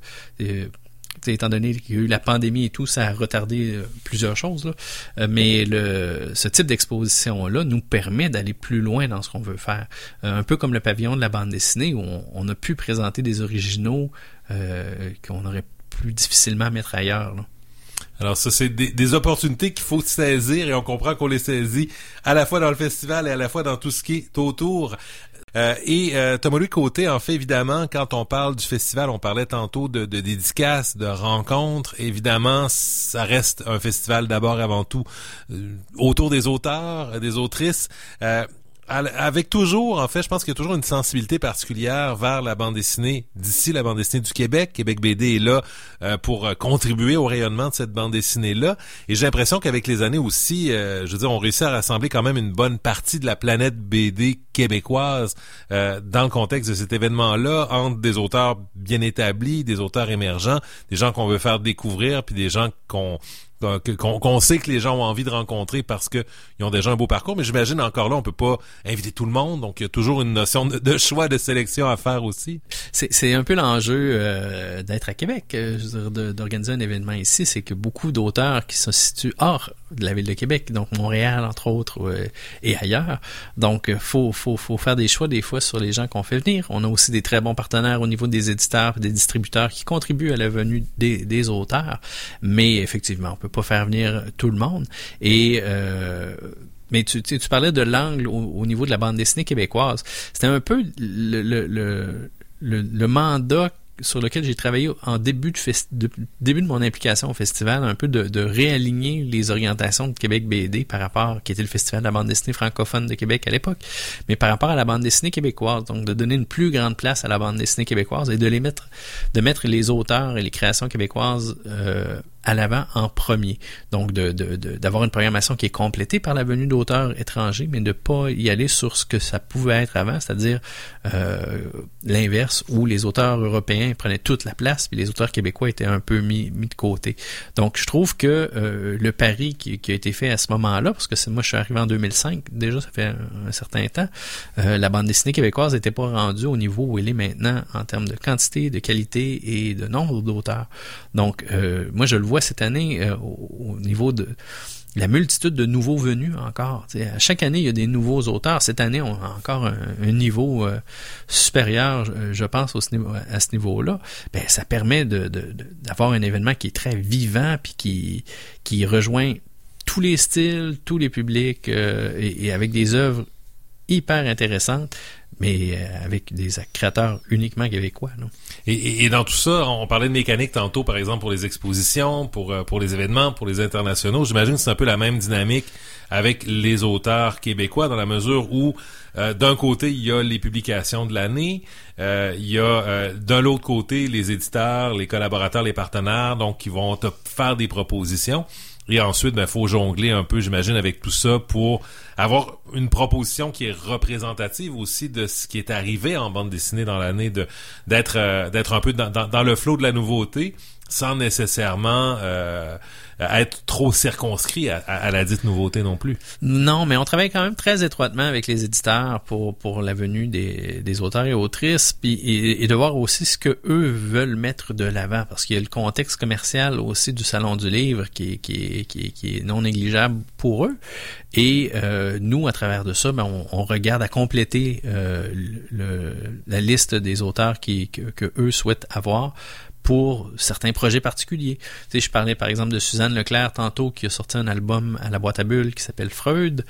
étant donné qu'il y a eu la pandémie et tout, ça a retardé plusieurs choses, là. Mais ce type d'exposition-là nous permet d'aller plus loin dans ce qu'on veut faire. Un peu comme le pavillon de la bande dessinée, où on a pu présenter des originaux qu'on aurait plus difficilement à mettre ailleurs, là. Alors ça, c'est des opportunités qu'il faut saisir, et on comprend qu'on les saisit à la fois dans le festival et à la fois dans tout ce qui est autour. Thomas Louis Côté, en fait, évidemment, quand on parle du festival, on parlait tantôt de dédicaces, de rencontres. Évidemment, ça reste un festival d'abord avant tout autour des auteurs, des autrices. avec toujours, en fait, je pense qu'il y a toujours une sensibilité particulière vers la bande dessinée d'ici, la bande dessinée du Québec. Québec BD est là pour contribuer au rayonnement de cette bande dessinée-là. Et j'ai l'impression qu'avec les années aussi, je veux dire, on réussit à rassembler quand même une bonne partie de la planète BD québécoise dans le contexte de cet événement-là, entre des auteurs bien établis, des auteurs émergents, des gens qu'on veut faire découvrir, puis des gens qu'on sait que les gens ont envie de rencontrer parce que ils ont déjà un beau parcours, mais j'imagine encore là, on peut pas inviter tout le monde, donc il y a toujours une notion de choix, de sélection à faire aussi. C'est un peu l'enjeu d'être à Québec, je veux dire, d'organiser un événement ici, c'est que beaucoup d'auteurs qui se situent hors de la ville de Québec, donc Montréal entre autres et ailleurs, donc faut faire des choix des fois sur les gens qu'on fait venir. On a aussi des très bons partenaires au niveau des éditeurs et des distributeurs qui contribuent à la venue des auteurs, mais effectivement, on peut pas faire venir tout le monde. Et mais tu parlais de l'angle au niveau de la bande dessinée québécoise. C'était un peu le mandat sur lequel j'ai travaillé en début de mon implication au festival, un peu de réaligner les orientations de Québec BD par rapport, qui était le festival de la bande dessinée francophone de Québec à l'époque, mais par rapport à la bande dessinée québécoise, donc de donner une plus grande place à la bande dessinée québécoise et de mettre les auteurs et les créations québécoises à l'avant en premier. Donc, d'avoir une programmation qui est complétée par la venue d'auteurs étrangers, mais de pas y aller sur ce que ça pouvait être avant, c'est-à-dire l'inverse, où les auteurs européens prenaient toute la place, puis les auteurs québécois étaient un peu mis de côté. Donc, je trouve que le pari qui a été fait à ce moment-là, parce que moi, je suis arrivé en 2005, déjà, ça fait un certain temps, la bande dessinée québécoise n'était pas rendue au niveau où elle est maintenant en termes de quantité, de qualité et de nombre d'auteurs. Donc, moi, je le vois cette année au niveau de la multitude de nouveaux venus encore. T'sais, à chaque année, il y a des nouveaux auteurs. Cette année, on a encore un niveau supérieur, je pense, à ce niveau-là. Ben, ça permet d'avoir un événement qui est très vivant puis qui rejoint tous les styles, tous les publics et avec des œuvres hyper intéressantes, mais avec des créateurs uniquement québécois. Non? Et dans tout ça, on parlait de mécanique tantôt, par exemple, pour les expositions, pour les événements, pour les internationaux. J'imagine que c'est un peu la même dynamique avec les auteurs québécois, dans la mesure où, d'un côté, il y a les publications de l'année, il y a, de l'autre côté, les éditeurs, les collaborateurs, les partenaires, donc qui vont te faire des propositions. Et ensuite, faut jongler un peu, j'imagine, avec tout ça pour avoir une proposition qui est représentative aussi de ce qui est arrivé en bande dessinée dans l'année, d'être un peu dans le flot de la nouveauté, sans nécessairement être trop circonscrit à la dite nouveauté non plus. Non, mais on travaille quand même très étroitement avec les éditeurs pour la venue des auteurs et autrices, puis et de voir aussi ce que eux veulent mettre de l'avant, parce qu'il y a le contexte commercial aussi du Salon du Livre qui est non négligeable pour eux. Et nous, à travers de ça, on regarde à compléter la liste des auteurs que eux souhaitent avoir pour certains projets particuliers. Tu sais, je parlais par exemple de Suzanne Leclerc tantôt, qui a sorti un album à la boîte à bulles qui s'appelle Freud.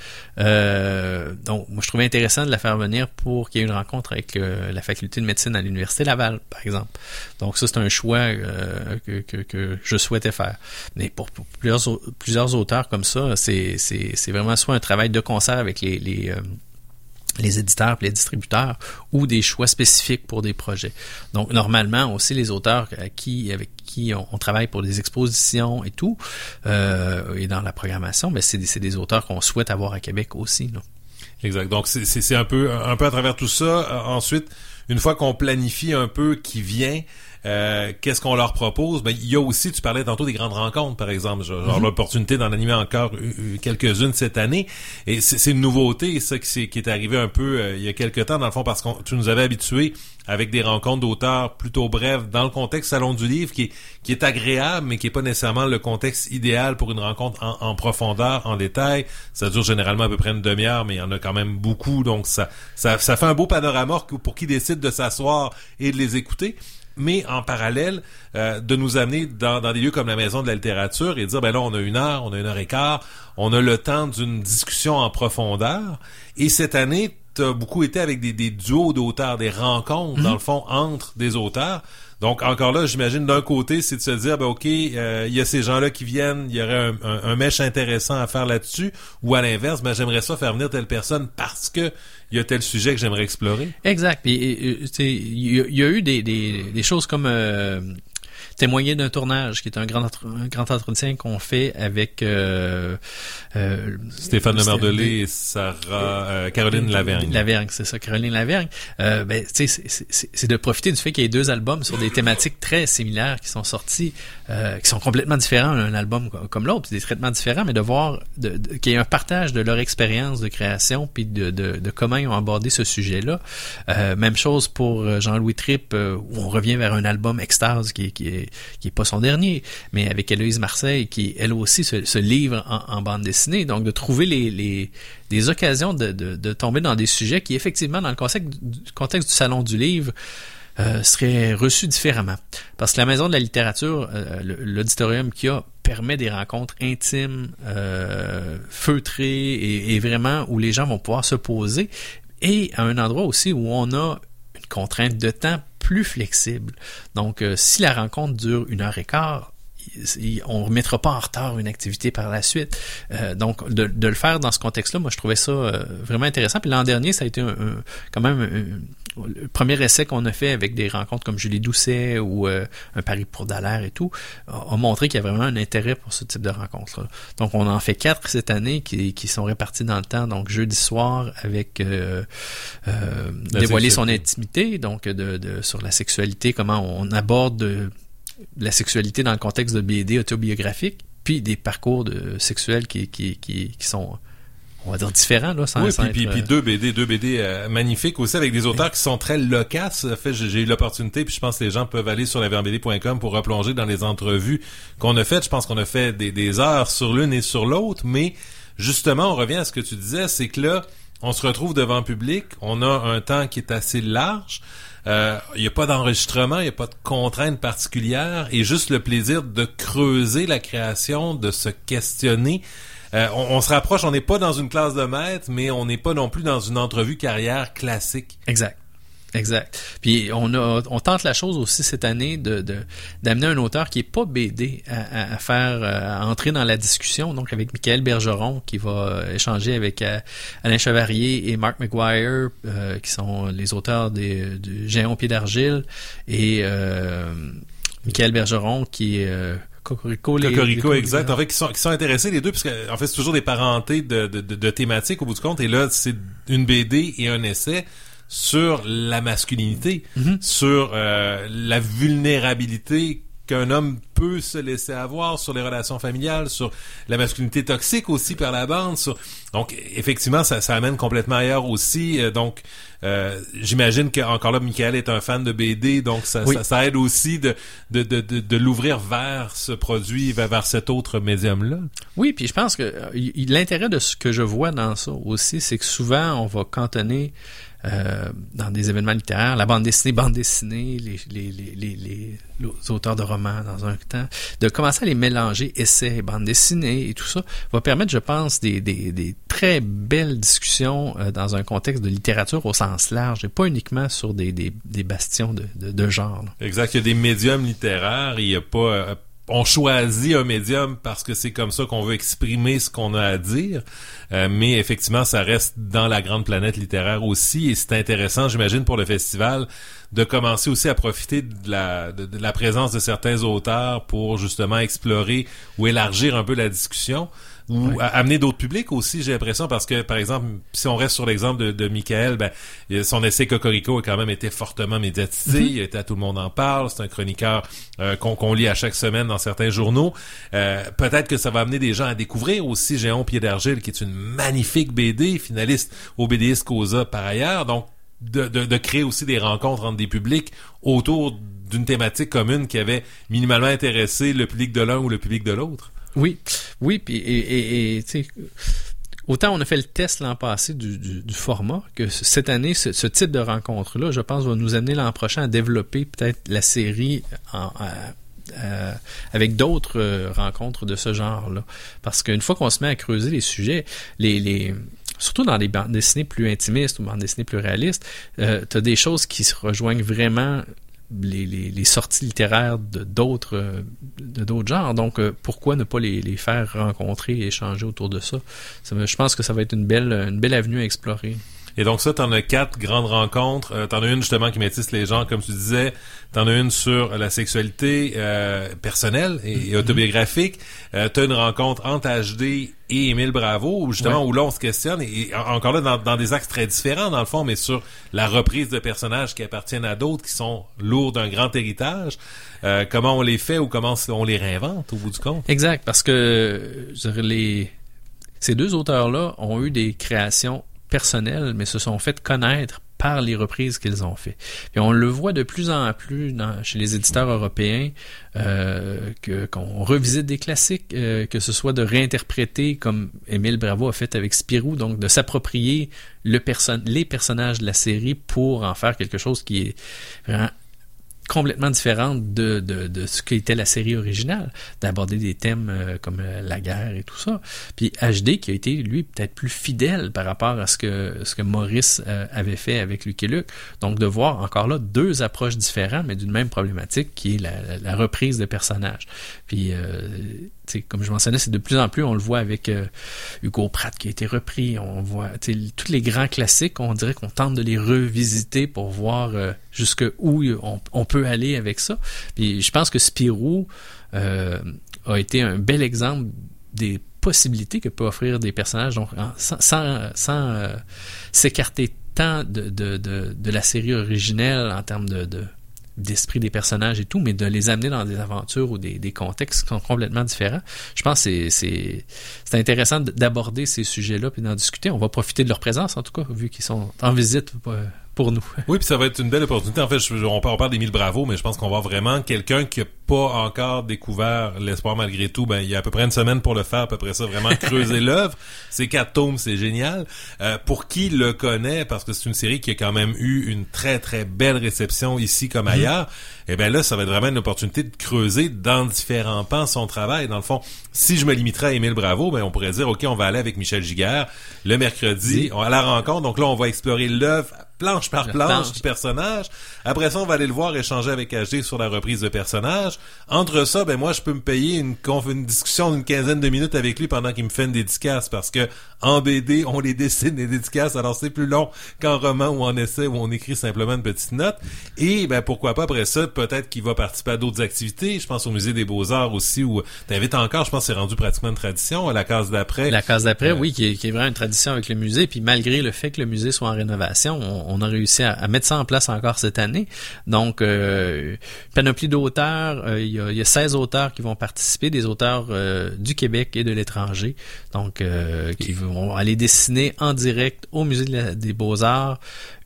Donc, moi, je trouvais intéressant de la faire venir pour qu'il y ait une rencontre avec la faculté de médecine à l'Université Laval, par exemple. Donc, ça, c'est un choix que je souhaitais faire. Mais pour plusieurs auteurs comme ça, c'est vraiment soit un travail de concert avec les éditeurs et les distributeurs ou des choix spécifiques pour des projets. Donc, normalement, aussi, les auteurs avec qui on travaille pour des expositions et tout, et dans la programmation, mais c'est des auteurs qu'on souhaite avoir à Québec aussi. Là. Exact. Donc, c'est un peu à travers tout ça. Ensuite, une fois qu'on planifie un peu qui vient, qu'est-ce qu'on leur propose? Il y a aussi, tu parlais tantôt des grandes rencontres, par exemple. Genre l'opportunité d'en animer encore quelques-unes cette année. Et c'est une nouveauté, ça, qui est arrivé un peu il y a quelques temps, dans le fond, parce que tu nous avais habitués avec des rencontres d'auteurs plutôt brèves dans le contexte Salon du Livre, qui est agréable, mais qui est pas nécessairement le contexte idéal pour une rencontre en profondeur, en détail. Ça dure généralement à peu près une demi-heure, mais il y en a quand même beaucoup. Donc, ça fait un beau panorama pour qui décide de s'asseoir et de les écouter. Mais en parallèle, de nous amener dans des lieux comme la Maison de la littérature et dire, là, on a 1 heure, on a 1 heure et quart, on a le temps d'une discussion en profondeur. Et cette année, t'as beaucoup été avec des duos d'auteurs, des rencontres, dans le fond, entre des auteurs. Donc, encore là, j'imagine, d'un côté, c'est de se dire, OK, il y a ces gens-là qui viennent, il y aurait un mesh intéressant à faire là-dessus, ou à l'inverse, j'aimerais ça faire venir telle personne parce que il y a tel sujet que j'aimerais explorer. Exact. Puis, il y a eu des choses comme témoigner d'un tournage, qui est un grand entretien qu'on fait avec Stéphane Lemerdelé et Sarah Caroline Lavergne. Lavergne, c'est ça, Caroline Lavergne. C'est de profiter du fait qu'il y ait 2 albums sur des thématiques très similaires qui sont sortis, qui sont complètement différents, un album comme l'autre, puis des traitements différents, mais de voir qu'il y ait un partage de leur expérience de création, puis de comment ils ont abordé ce sujet-là. Même chose pour Jean-Louis Tripp, où on revient vers un album Extase qui est pas son dernier, mais avec Héloïse Marseille, qui elle aussi se livre en bande dessinée. Donc de trouver des occasions de tomber dans des sujets qui effectivement dans le contexte du Salon du Livre seraient reçus différemment. Parce que la Maison de la littérature, l'auditorium qu'il y a, permet des rencontres intimes, feutrées et vraiment où les gens vont pouvoir se poser, et à un endroit aussi où on a une contrainte de temps plus flexible. Donc, si la rencontre dure 1h15, on ne remettra pas en retard une activité par la suite. Donc, de le faire dans ce contexte-là, moi, je trouvais ça vraiment intéressant. Puis l'an dernier, ça a été quand même le premier essai qu'on a fait avec des rencontres comme Julie Doucet ou un Paris pour Dallaire et tout, a montré qu'il y a vraiment un intérêt pour ce type de rencontres-là. Donc, on en fait 4 cette année qui sont répartis dans le temps. Donc, jeudi soir avec dévoiler son intimité, donc sur la sexualité, comment on aborde la sexualité dans le contexte de BD autobiographique, puis des parcours sexuels qui sont, on va dire, différents, là, sans puis deux BD magnifiques aussi, avec des auteurs qui sont très loquaces. En fait, j'ai eu l'opportunité, puis je pense que les gens peuvent aller sur laverbd.com pour replonger dans les entrevues qu'on a faites. Je pense qu'on a fait des heures sur l'une et sur l'autre, mais justement, on revient à ce que tu disais, c'est que là, on se retrouve devant le public, on a un temps qui est assez large, il n'y a pas d'enregistrement, il n'y a pas de contraintes particulières, et juste le plaisir de creuser la création, de se questionner. On se rapproche, on n'est pas dans une classe de maître, mais on n'est pas non plus dans une entrevue carrière classique. Exact. Puis on tente la chose aussi cette année d'amener un auteur qui est pas BD à faire à entrer dans la discussion, donc avec Michael Bergeron qui va échanger avec Alain Chevarier et Mark McGuire qui sont les auteurs du Géant Pied d'Argile, et Michael Bergeron qui est Cocorico, exact. En fait, qui sont intéressés les deux, parce que en fait c'est toujours des parentés de thématiques au bout du compte, et là c'est une BD et un essai sur la masculinité, sur la vulnérabilité qu'un homme peut se laisser avoir, sur les relations familiales, sur la masculinité toxique aussi par la bande. Donc, effectivement, ça amène complètement ailleurs aussi. Donc, j'imagine que encore là, Michael est un fan de BD, donc ça aide aussi de l'ouvrir vers ce produit, vers cet autre médium-là. Oui, puis je pense que l'intérêt de ce que je vois dans ça aussi, c'est que souvent, on va cantonner dans des événements littéraires, la bande dessinée, les auteurs de romans dans un temps, de commencer à les mélanger, essais, bande dessinée et tout ça, va permettre, je pense, des très belles discussions dans un contexte de littérature au sens large, et pas uniquement sur des bastions de genre. Là. Exact, il y a des médiums littéraires, il y a pas... on choisit un médium parce que c'est comme ça qu'on veut exprimer ce qu'on a à dire, mais effectivement, ça reste dans la grande planète littéraire aussi, et c'est intéressant, j'imagine, pour le festival, de commencer aussi à profiter de la présence de certains auteurs pour justement explorer ou élargir un peu la discussion, ou amener d'autres publics aussi, j'ai l'impression, parce que, par exemple, si on reste sur l'exemple de Michael, son essai Cocorico a quand même été fortement médiatisé, il a été à Tout le monde en parle, c'est un chroniqueur qu'on lit à chaque semaine dans certains journaux. Peut-être que ça va amener des gens à découvrir aussi Géant Pied d'Argile, qui est une magnifique BD, finaliste au BDiste Causa par ailleurs, donc de créer aussi des rencontres entre des publics autour d'une thématique commune qui avait minimalement intéressé le public de l'un ou le public de l'autre. Oui, puis et tu sais, autant on a fait le test l'an passé du format, que cette année, ce type de rencontre-là, je pense, va nous amener l'an prochain à développer peut-être la série avec d'autres rencontres de ce genre-là. Parce qu'une fois qu'on se met à creuser les sujets, surtout dans les bandes dessinées plus intimistes ou bandes dessinées plus réalistes, t'as des choses qui se rejoignent vraiment les sorties littéraires de d'autres genres. Donc, pourquoi ne pas les faire rencontrer et échanger autour de ça? Je pense que ça va être une belle avenue à explorer. Et donc ça, t'en as 4 grandes rencontres. T'en as une justement qui métisse les genres, comme tu disais. T'en as une sur la sexualité personnelle et autobiographique. T'as une rencontre entre HD et Émile Bravo, justement, où là on se questionne, et encore là dans des axes très différents dans le fond, mais sur la reprise de personnages qui appartiennent à d'autres, qui sont lourds d'un grand héritage. Comment on les fait ou comment on les réinvente au bout du compte? Exact, parce que ces 2 auteurs-là ont eu des créations personnels, mais se sont fait connaître par les reprises qu'ils ont fait. Puis on le voit de plus en plus chez les éditeurs européens qu'on revisite des classiques, que ce soit de réinterpréter comme Émile Bravo a fait avec Spirou, donc de s'approprier les personnages de la série pour en faire quelque chose qui est vraiment complètement différente de ce qu'était la série originale, d'aborder des thèmes comme la guerre et tout ça. Puis HD qui a été, lui, peut-être plus fidèle par rapport à ce que Maurice avait fait avec Lucky Luke. Donc, de voir encore là 2 approches différentes, mais d'une même problématique qui est la reprise de personnages. Puis, comme je mentionnais, c'est de plus en plus, on le voit avec Hugo Pratt qui a été repris. On voit tous les grands classiques, on dirait qu'on tente de les revisiter pour voir jusqu'où on peut aller avec ça. Puis je pense que Spirou a été un bel exemple des possibilités que peut offrir des personnages, donc sans s'écarter tant de la série originelle en termes d'esprit des personnages et tout, mais de les amener dans des aventures ou des contextes qui sont complètement différents. Je pense que c'est intéressant d'aborder ces sujets-là puis d'en discuter. On va profiter de leur présence, en tout cas, vu qu'ils sont en visite pour nous. Oui, puis ça va être une belle opportunité. En fait, on parle d'Émile Bravo, mais je pense qu'on va voir vraiment quelqu'un qui a pas encore découvert l'espoir malgré tout. Ben, il y a à peu près une semaine pour le faire, à peu près ça, vraiment creuser l'œuvre. C'est 4 tomes, c'est génial. Pour qui le connaît, parce que c'est une série qui a quand même eu une très, très belle réception ici comme ailleurs, et ben là, ça va être vraiment une opportunité de creuser dans différents pans son travail. Dans le fond, si je me limiterais à Émile Bravo, ben, on pourrait dire, OK, on va aller avec Michel Giguère le mercredi à la rencontre. Donc là, on va explorer l'œuvre planche par planche du personnage. Après ça, on va aller le voir échanger avec HD sur la reprise de personnage. Entre ça, ben moi, je peux me payer une discussion d'une 15aine de minutes avec lui pendant qu'il me fait une dédicace, parce que en BD, on les dessine, les dédicaces, alors c'est plus long qu'en roman ou en essai où on écrit simplement une petite note. Et ben pourquoi pas après ça, peut-être qu'il va participer à d'autres activités. Je pense au Musée des Beaux-Arts aussi, où t'invites encore, je pense que c'est rendu pratiquement une tradition, à la case d'après. La case d'après, oui, qui est vraiment une tradition avec le musée. Puis malgré le fait que le musée soit en rénovation, on a réussi à mettre ça en place encore cette année. Donc, panoplie d'auteurs, il y a 16 auteurs qui vont participer, des auteurs du Québec et de l'étranger, donc qui vont aller dessiner en direct au Musée des Beaux-Arts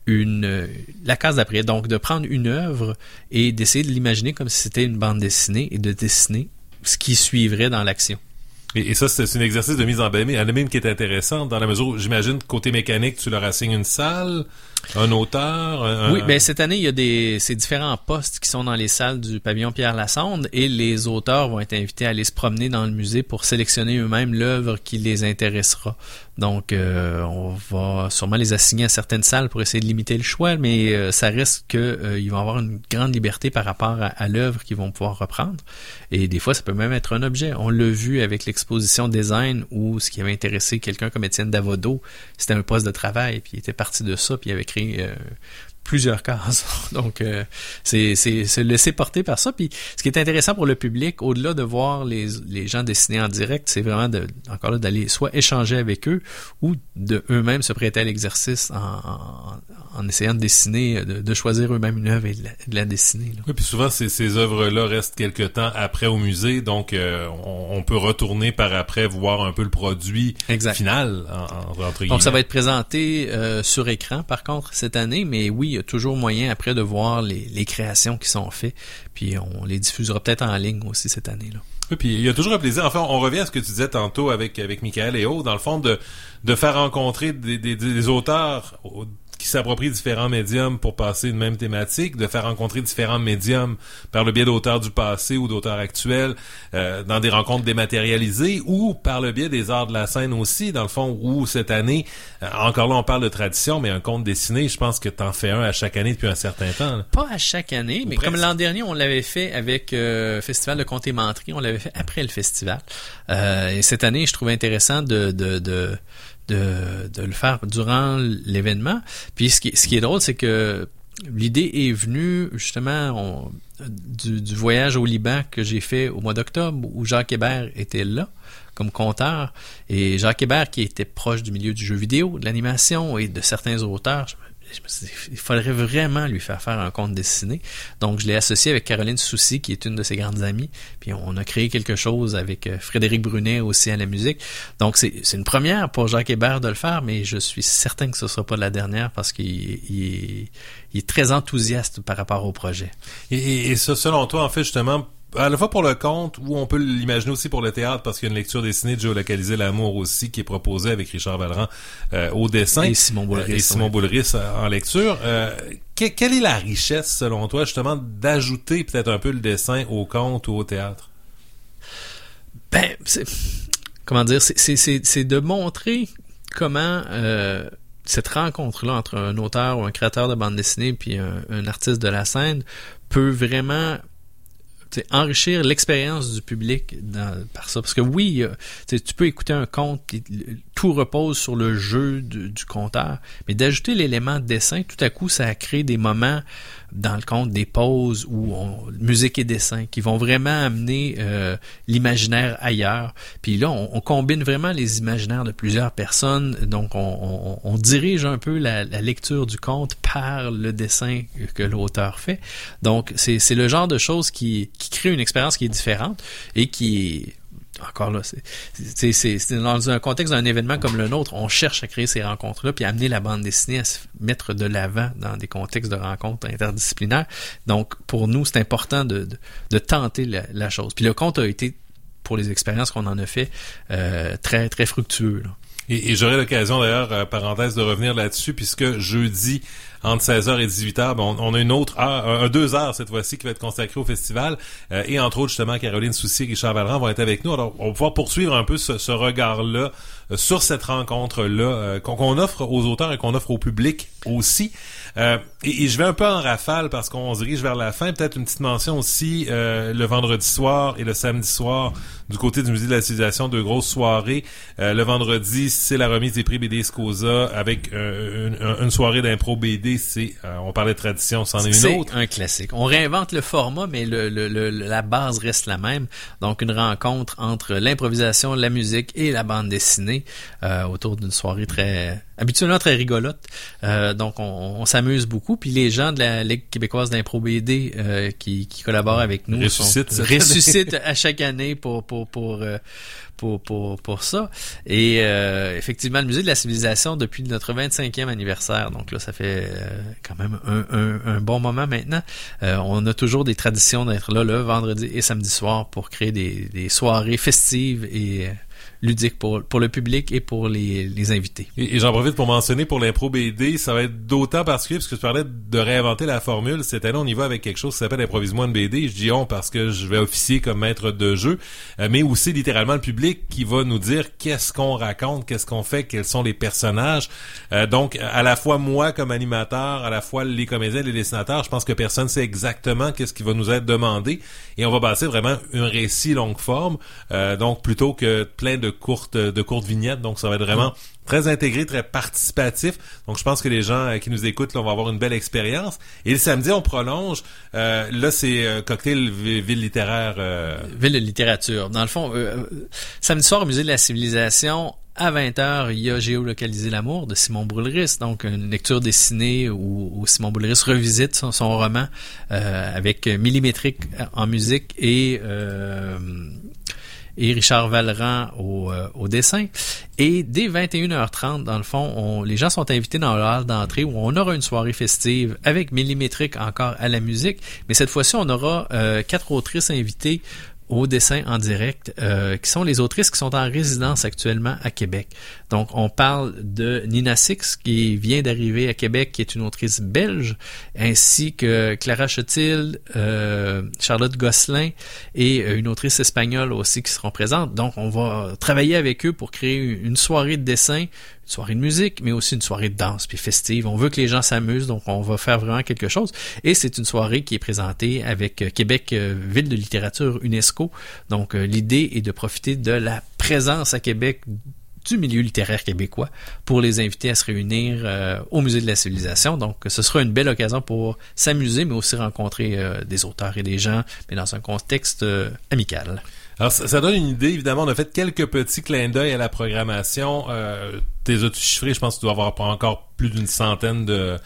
la case d'après. Donc, de prendre une œuvre et d'essayer de l'imaginer comme si c'était une bande dessinée et de dessiner ce qui suivrait dans l'action. Et ça, c'est un exercice de mise en abîme qui est intéressant, dans la mesure où, j'imagine, côté mécanique, tu leur assignes une salle, un auteur... Oui, ben cette année, il y a ces différents postes qui sont dans les salles du pavillon Pierre-Lassonde, et les auteurs vont être invités à aller se promener dans le musée pour sélectionner eux-mêmes l'œuvre qui les intéressera. Donc, on va sûrement les assigner à certaines salles pour essayer de limiter le choix, mais ça reste qu'ils vont avoir une grande liberté par rapport à l'œuvre qu'ils vont pouvoir reprendre. Et des fois, ça peut même être un objet. On l'a vu avec l'exposition design, où ce qui avait intéressé quelqu'un comme Étienne Davodo, c'était un poste de travail, puis il était parti de ça, puis il avait créé plusieurs cases. Donc, c'est se laisser porter par ça. Puis, ce qui est intéressant pour le public, au-delà de voir les gens dessiner en direct, c'est vraiment encore là, d'aller soit échanger avec eux ou de eux-mêmes se prêter à l'exercice en essayant de dessiner, de choisir eux-mêmes une œuvre et de la dessiner. Là. Oui, puis souvent, ces œuvres-là restent quelque temps après au musée, donc on peut retourner par après voir un peu le produit final, entre guillemets. Donc, ça va être présenté sur écran, par contre, cette année, mais oui, il y a toujours moyen après de voir les créations qui sont faites, puis on les diffusera peut-être en ligne aussi cette année-là. Oui, puis il y a toujours un plaisir. Enfin, on revient à ce que tu disais tantôt avec Michael et Aude, dans le fond, de faire rencontrer des auteurs qui s'approprient différents médiums pour passer une même thématique, de faire rencontrer différents médiums par le biais d'auteurs du passé ou d'auteurs actuels dans des rencontres dématérialisées ou par le biais des arts de la scène aussi, dans le fond, où cette année, encore là on parle de tradition, mais un conte dessiné, je pense que t'en fais un à chaque année depuis un certain temps. Là. Pas à chaque année, mais comme l'an dernier, on l'avait fait avec Festival de Contes et Menteries, on l'avait fait après le festival. Et cette année, je trouvais intéressant de le faire durant l'événement. Puis ce qui est drôle, c'est que l'idée est venue justement du voyage au Liban que j'ai fait au mois d'octobre, où Jacques Hébert était là comme conteur. Et Jacques Hébert, qui était proche du milieu du jeu vidéo, de l'animation et de certains auteurs, je me suis dit, il faudrait vraiment lui faire un conte dessiné. Donc, je l'ai associé avec Caroline Soucy, qui est une de ses grandes amies. Puis, on a créé quelque chose avec Frédéric Brunet aussi à la musique. Donc, c'est une première pour Jacques Hébert de le faire, mais je suis certain que ce ne sera pas la dernière parce qu'il est très enthousiaste par rapport au projet. Et ça, selon toi, en fait, justement, à la fois pour le conte, ou on peut l'imaginer aussi pour le théâtre, parce qu'il y a une lecture dessinée de Géolocaliser l'amour aussi, qui est proposée avec Richard Valran au dessin. Et Simon Boulris en lecture. Quelle est la richesse, selon toi, justement, d'ajouter peut-être un peu le dessin au conte ou au théâtre? Ben, c'est de montrer comment cette rencontre-là entre un auteur ou un créateur de bande dessinée puis un artiste de la scène peut vraiment enrichir l'expérience du public par ça. Parce que oui, tu peux écouter un conte, tout repose sur le jeu du conteur, mais d'ajouter l'élément de dessin, tout à coup, ça crée des moments dans le conte, des pauses où musique et dessin, qui vont vraiment amener l'imaginaire ailleurs. Puis là, on combine vraiment les imaginaires de plusieurs personnes, donc on dirige un peu la lecture du conte par le dessin que l'auteur fait. Donc, c'est le genre de choses qui crée une expérience qui est différente et qui encore là, c'est dans un contexte d'un événement comme le nôtre, on cherche à créer ces rencontres-là puis à amener la bande dessinée à se mettre de l'avant dans des contextes de rencontres interdisciplinaires. Donc, pour nous, c'est important de tenter la chose. Puis le conte a été, pour les expériences qu'on en a fait, très, très fructueux, là. Et j'aurai l'occasion d'ailleurs, parenthèse, de revenir là-dessus, puisque jeudi, entre 16h et 18h, on a une autre heure, 2 heures cette fois-ci qui va être consacrée au festival, et entre autres justement Caroline Soucy et Richard Valran vont être avec nous. Alors on va pouvoir poursuivre un peu ce regard-là sur cette rencontre-là qu'on offre aux auteurs et qu'on offre au public aussi. Et je vais un peu en rafale parce qu'on se dirige vers la fin. Peut-être une petite mention aussi, le vendredi soir et le samedi soir du côté du Musée de la Civilisation, 2 grosses soirées. Le vendredi, c'est la remise des prix BD Scosa avec une soirée d'impro BD. On parlait de tradition, c'en est une autre. C'est un classique. On réinvente le format, mais la base reste la même. Donc, une rencontre entre l'improvisation, la musique et la bande dessinée autour d'une soirée habituellement très rigolote. Donc, on s'amuse beaucoup. Puis les gens de la Ligue québécoise d'impro BD qui collaborent avec nous ressuscitent à chaque année pour ça. Et effectivement, le Musée de la Civilisation depuis notre 25e anniversaire. Donc là, ça fait quand même un bon moment maintenant. On a toujours des traditions d'être là le vendredi et samedi soir pour créer des soirées festives et ludique pour le public et pour les invités. Et j'en profite pour mentionner pour l'impro BD, ça va être d'autant particulier parce que tu parlais de réinventer la formule. Cette année, on y va avec quelque chose qui s'appelle Improvise-moi une BD. Je dis on parce que je vais officier comme maître de jeu, mais aussi littéralement le public qui va nous dire qu'est-ce qu'on raconte, qu'est-ce qu'on fait, quels sont les personnages. Donc, à la fois moi comme animateur, à la fois les comédiens, les dessinateurs, je pense que personne sait exactement qu'est-ce qui va nous être demandé et on va bâtir vraiment un récit longue forme. Donc, plutôt que plein de courtes vignettes. Donc, ça va être vraiment très intégré, très participatif. Donc, je pense que les gens qui nous écoutent là, vont avoir une belle expérience. Et le samedi, on prolonge. Là, c'est cocktail ville littéraire. Ville de littérature. Dans le fond, samedi soir au Musée de la Civilisation, à 20h, il y a Géolocaliser l'amour de Simon Boulris, donc une lecture dessinée où Simon Boulris revisite son roman avec Millimétrique en musique et Richard Valran au dessin. Et dès 21h30, dans le fond, les gens sont invités dans le hall d'entrée où on aura une soirée festive avec Millimétrique encore à la musique. Mais cette fois-ci, on aura 4 autrices invitées au dessin en direct, qui sont les autrices qui sont en résidence actuellement à Québec. Donc, on parle de Nina Six, qui vient d'arriver à Québec, qui est une autrice belge, ainsi que Clara Chetil, Charlotte Gosselin et une autrice espagnole aussi qui seront présentes. Donc, on va travailler avec eux pour créer une soirée de dessin, une soirée de musique, mais aussi une soirée de danse puis festive. On veut que les gens s'amusent, donc on va faire vraiment quelque chose. Et c'est une soirée qui est présentée avec Québec Ville de littérature UNESCO. Donc l'idée est de profiter de la présence à Québec du milieu littéraire québécois pour les inviter à se réunir au Musée de la Civilisation. Donc ce sera une belle occasion pour s'amuser, mais aussi rencontrer des auteurs et des gens, mais dans un contexte amical. Alors, ça donne une idée. Évidemment, on a fait quelques petits clins d'œil à la programmation. T'es as-tu chiffré? Je pense que tu dois avoir encore plus d'une centaine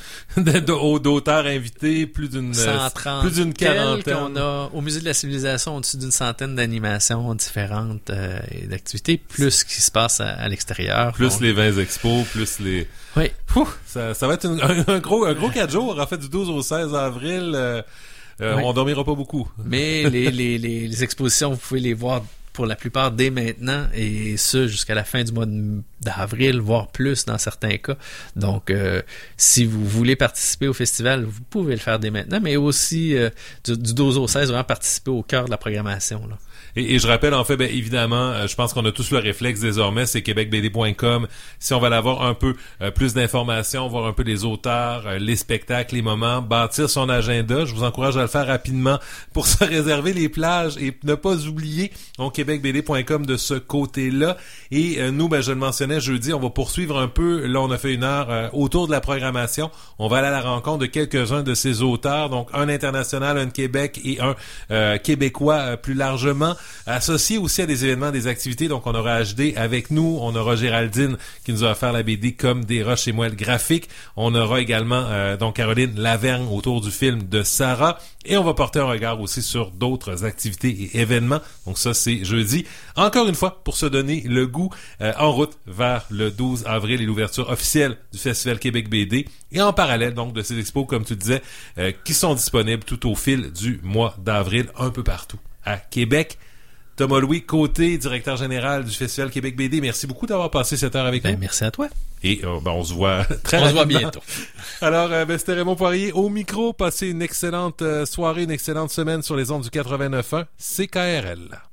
d'auteurs invités, plus d'une 130 plus d'une quarantaine. On a au Musée de la Civilisation au-dessus d'une centaine d'animations différentes et d'activités, plus ce qui se passe à l'extérieur. Plus les 20 expos, plus les... Oui. Ça va être un gros 4 jours. En fait, du 12 au 16 avril... Oui. On dormira pas beaucoup. Mais les expositions, vous pouvez les voir pour la plupart dès maintenant, et ce jusqu'à la fin du mois d'avril, voire plus dans certains cas. Donc, si vous voulez participer au festival, vous pouvez le faire dès maintenant, mais aussi du 12 au 16, vraiment participer au cœur de la programmation, là. Et je rappelle, en fait, évidemment, je pense qu'on a tous le réflexe désormais, c'est québecbd.com. Si on va avoir un peu plus d'informations, voir un peu les auteurs, les spectacles, les moments, bâtir son agenda, je vous encourage à le faire rapidement pour se réserver les plages et ne pas oublier québecbd.com de ce côté-là. Et nous, je le mentionnais jeudi, on va poursuivre un peu. Là, on a fait 1 heure autour de la programmation. On va aller à la rencontre de quelques-uns de ces auteurs, donc un international, un de Québec et un québécois plus largement. Associé aussi à des événements, des activités. Donc, on aura HD avec nous. On aura Géraldine qui nous a offert la BD Comme des roches et moelles graphiques. On aura également donc Caroline Lavergne autour du film de Sarah. Et on va porter un regard aussi sur d'autres activités et événements. Donc ça, c'est jeudi. Encore une fois, pour se donner le goût, en route vers le 12 avril et l'ouverture officielle du Festival Québec BD. Et en parallèle, donc, de ces expos, comme tu disais, qui sont disponibles tout au fil du mois d'avril, un peu partout à Québec. Thomas-Louis Côté, directeur général du Festival Québec BD, merci beaucoup d'avoir passé cette heure avec nous. Merci à toi. Et on se voit très rapidement. On se voit bientôt. Alors, c'était Raymond Poirier au micro. Passez une excellente soirée, une excellente semaine sur les ondes du 89.1 CKRL.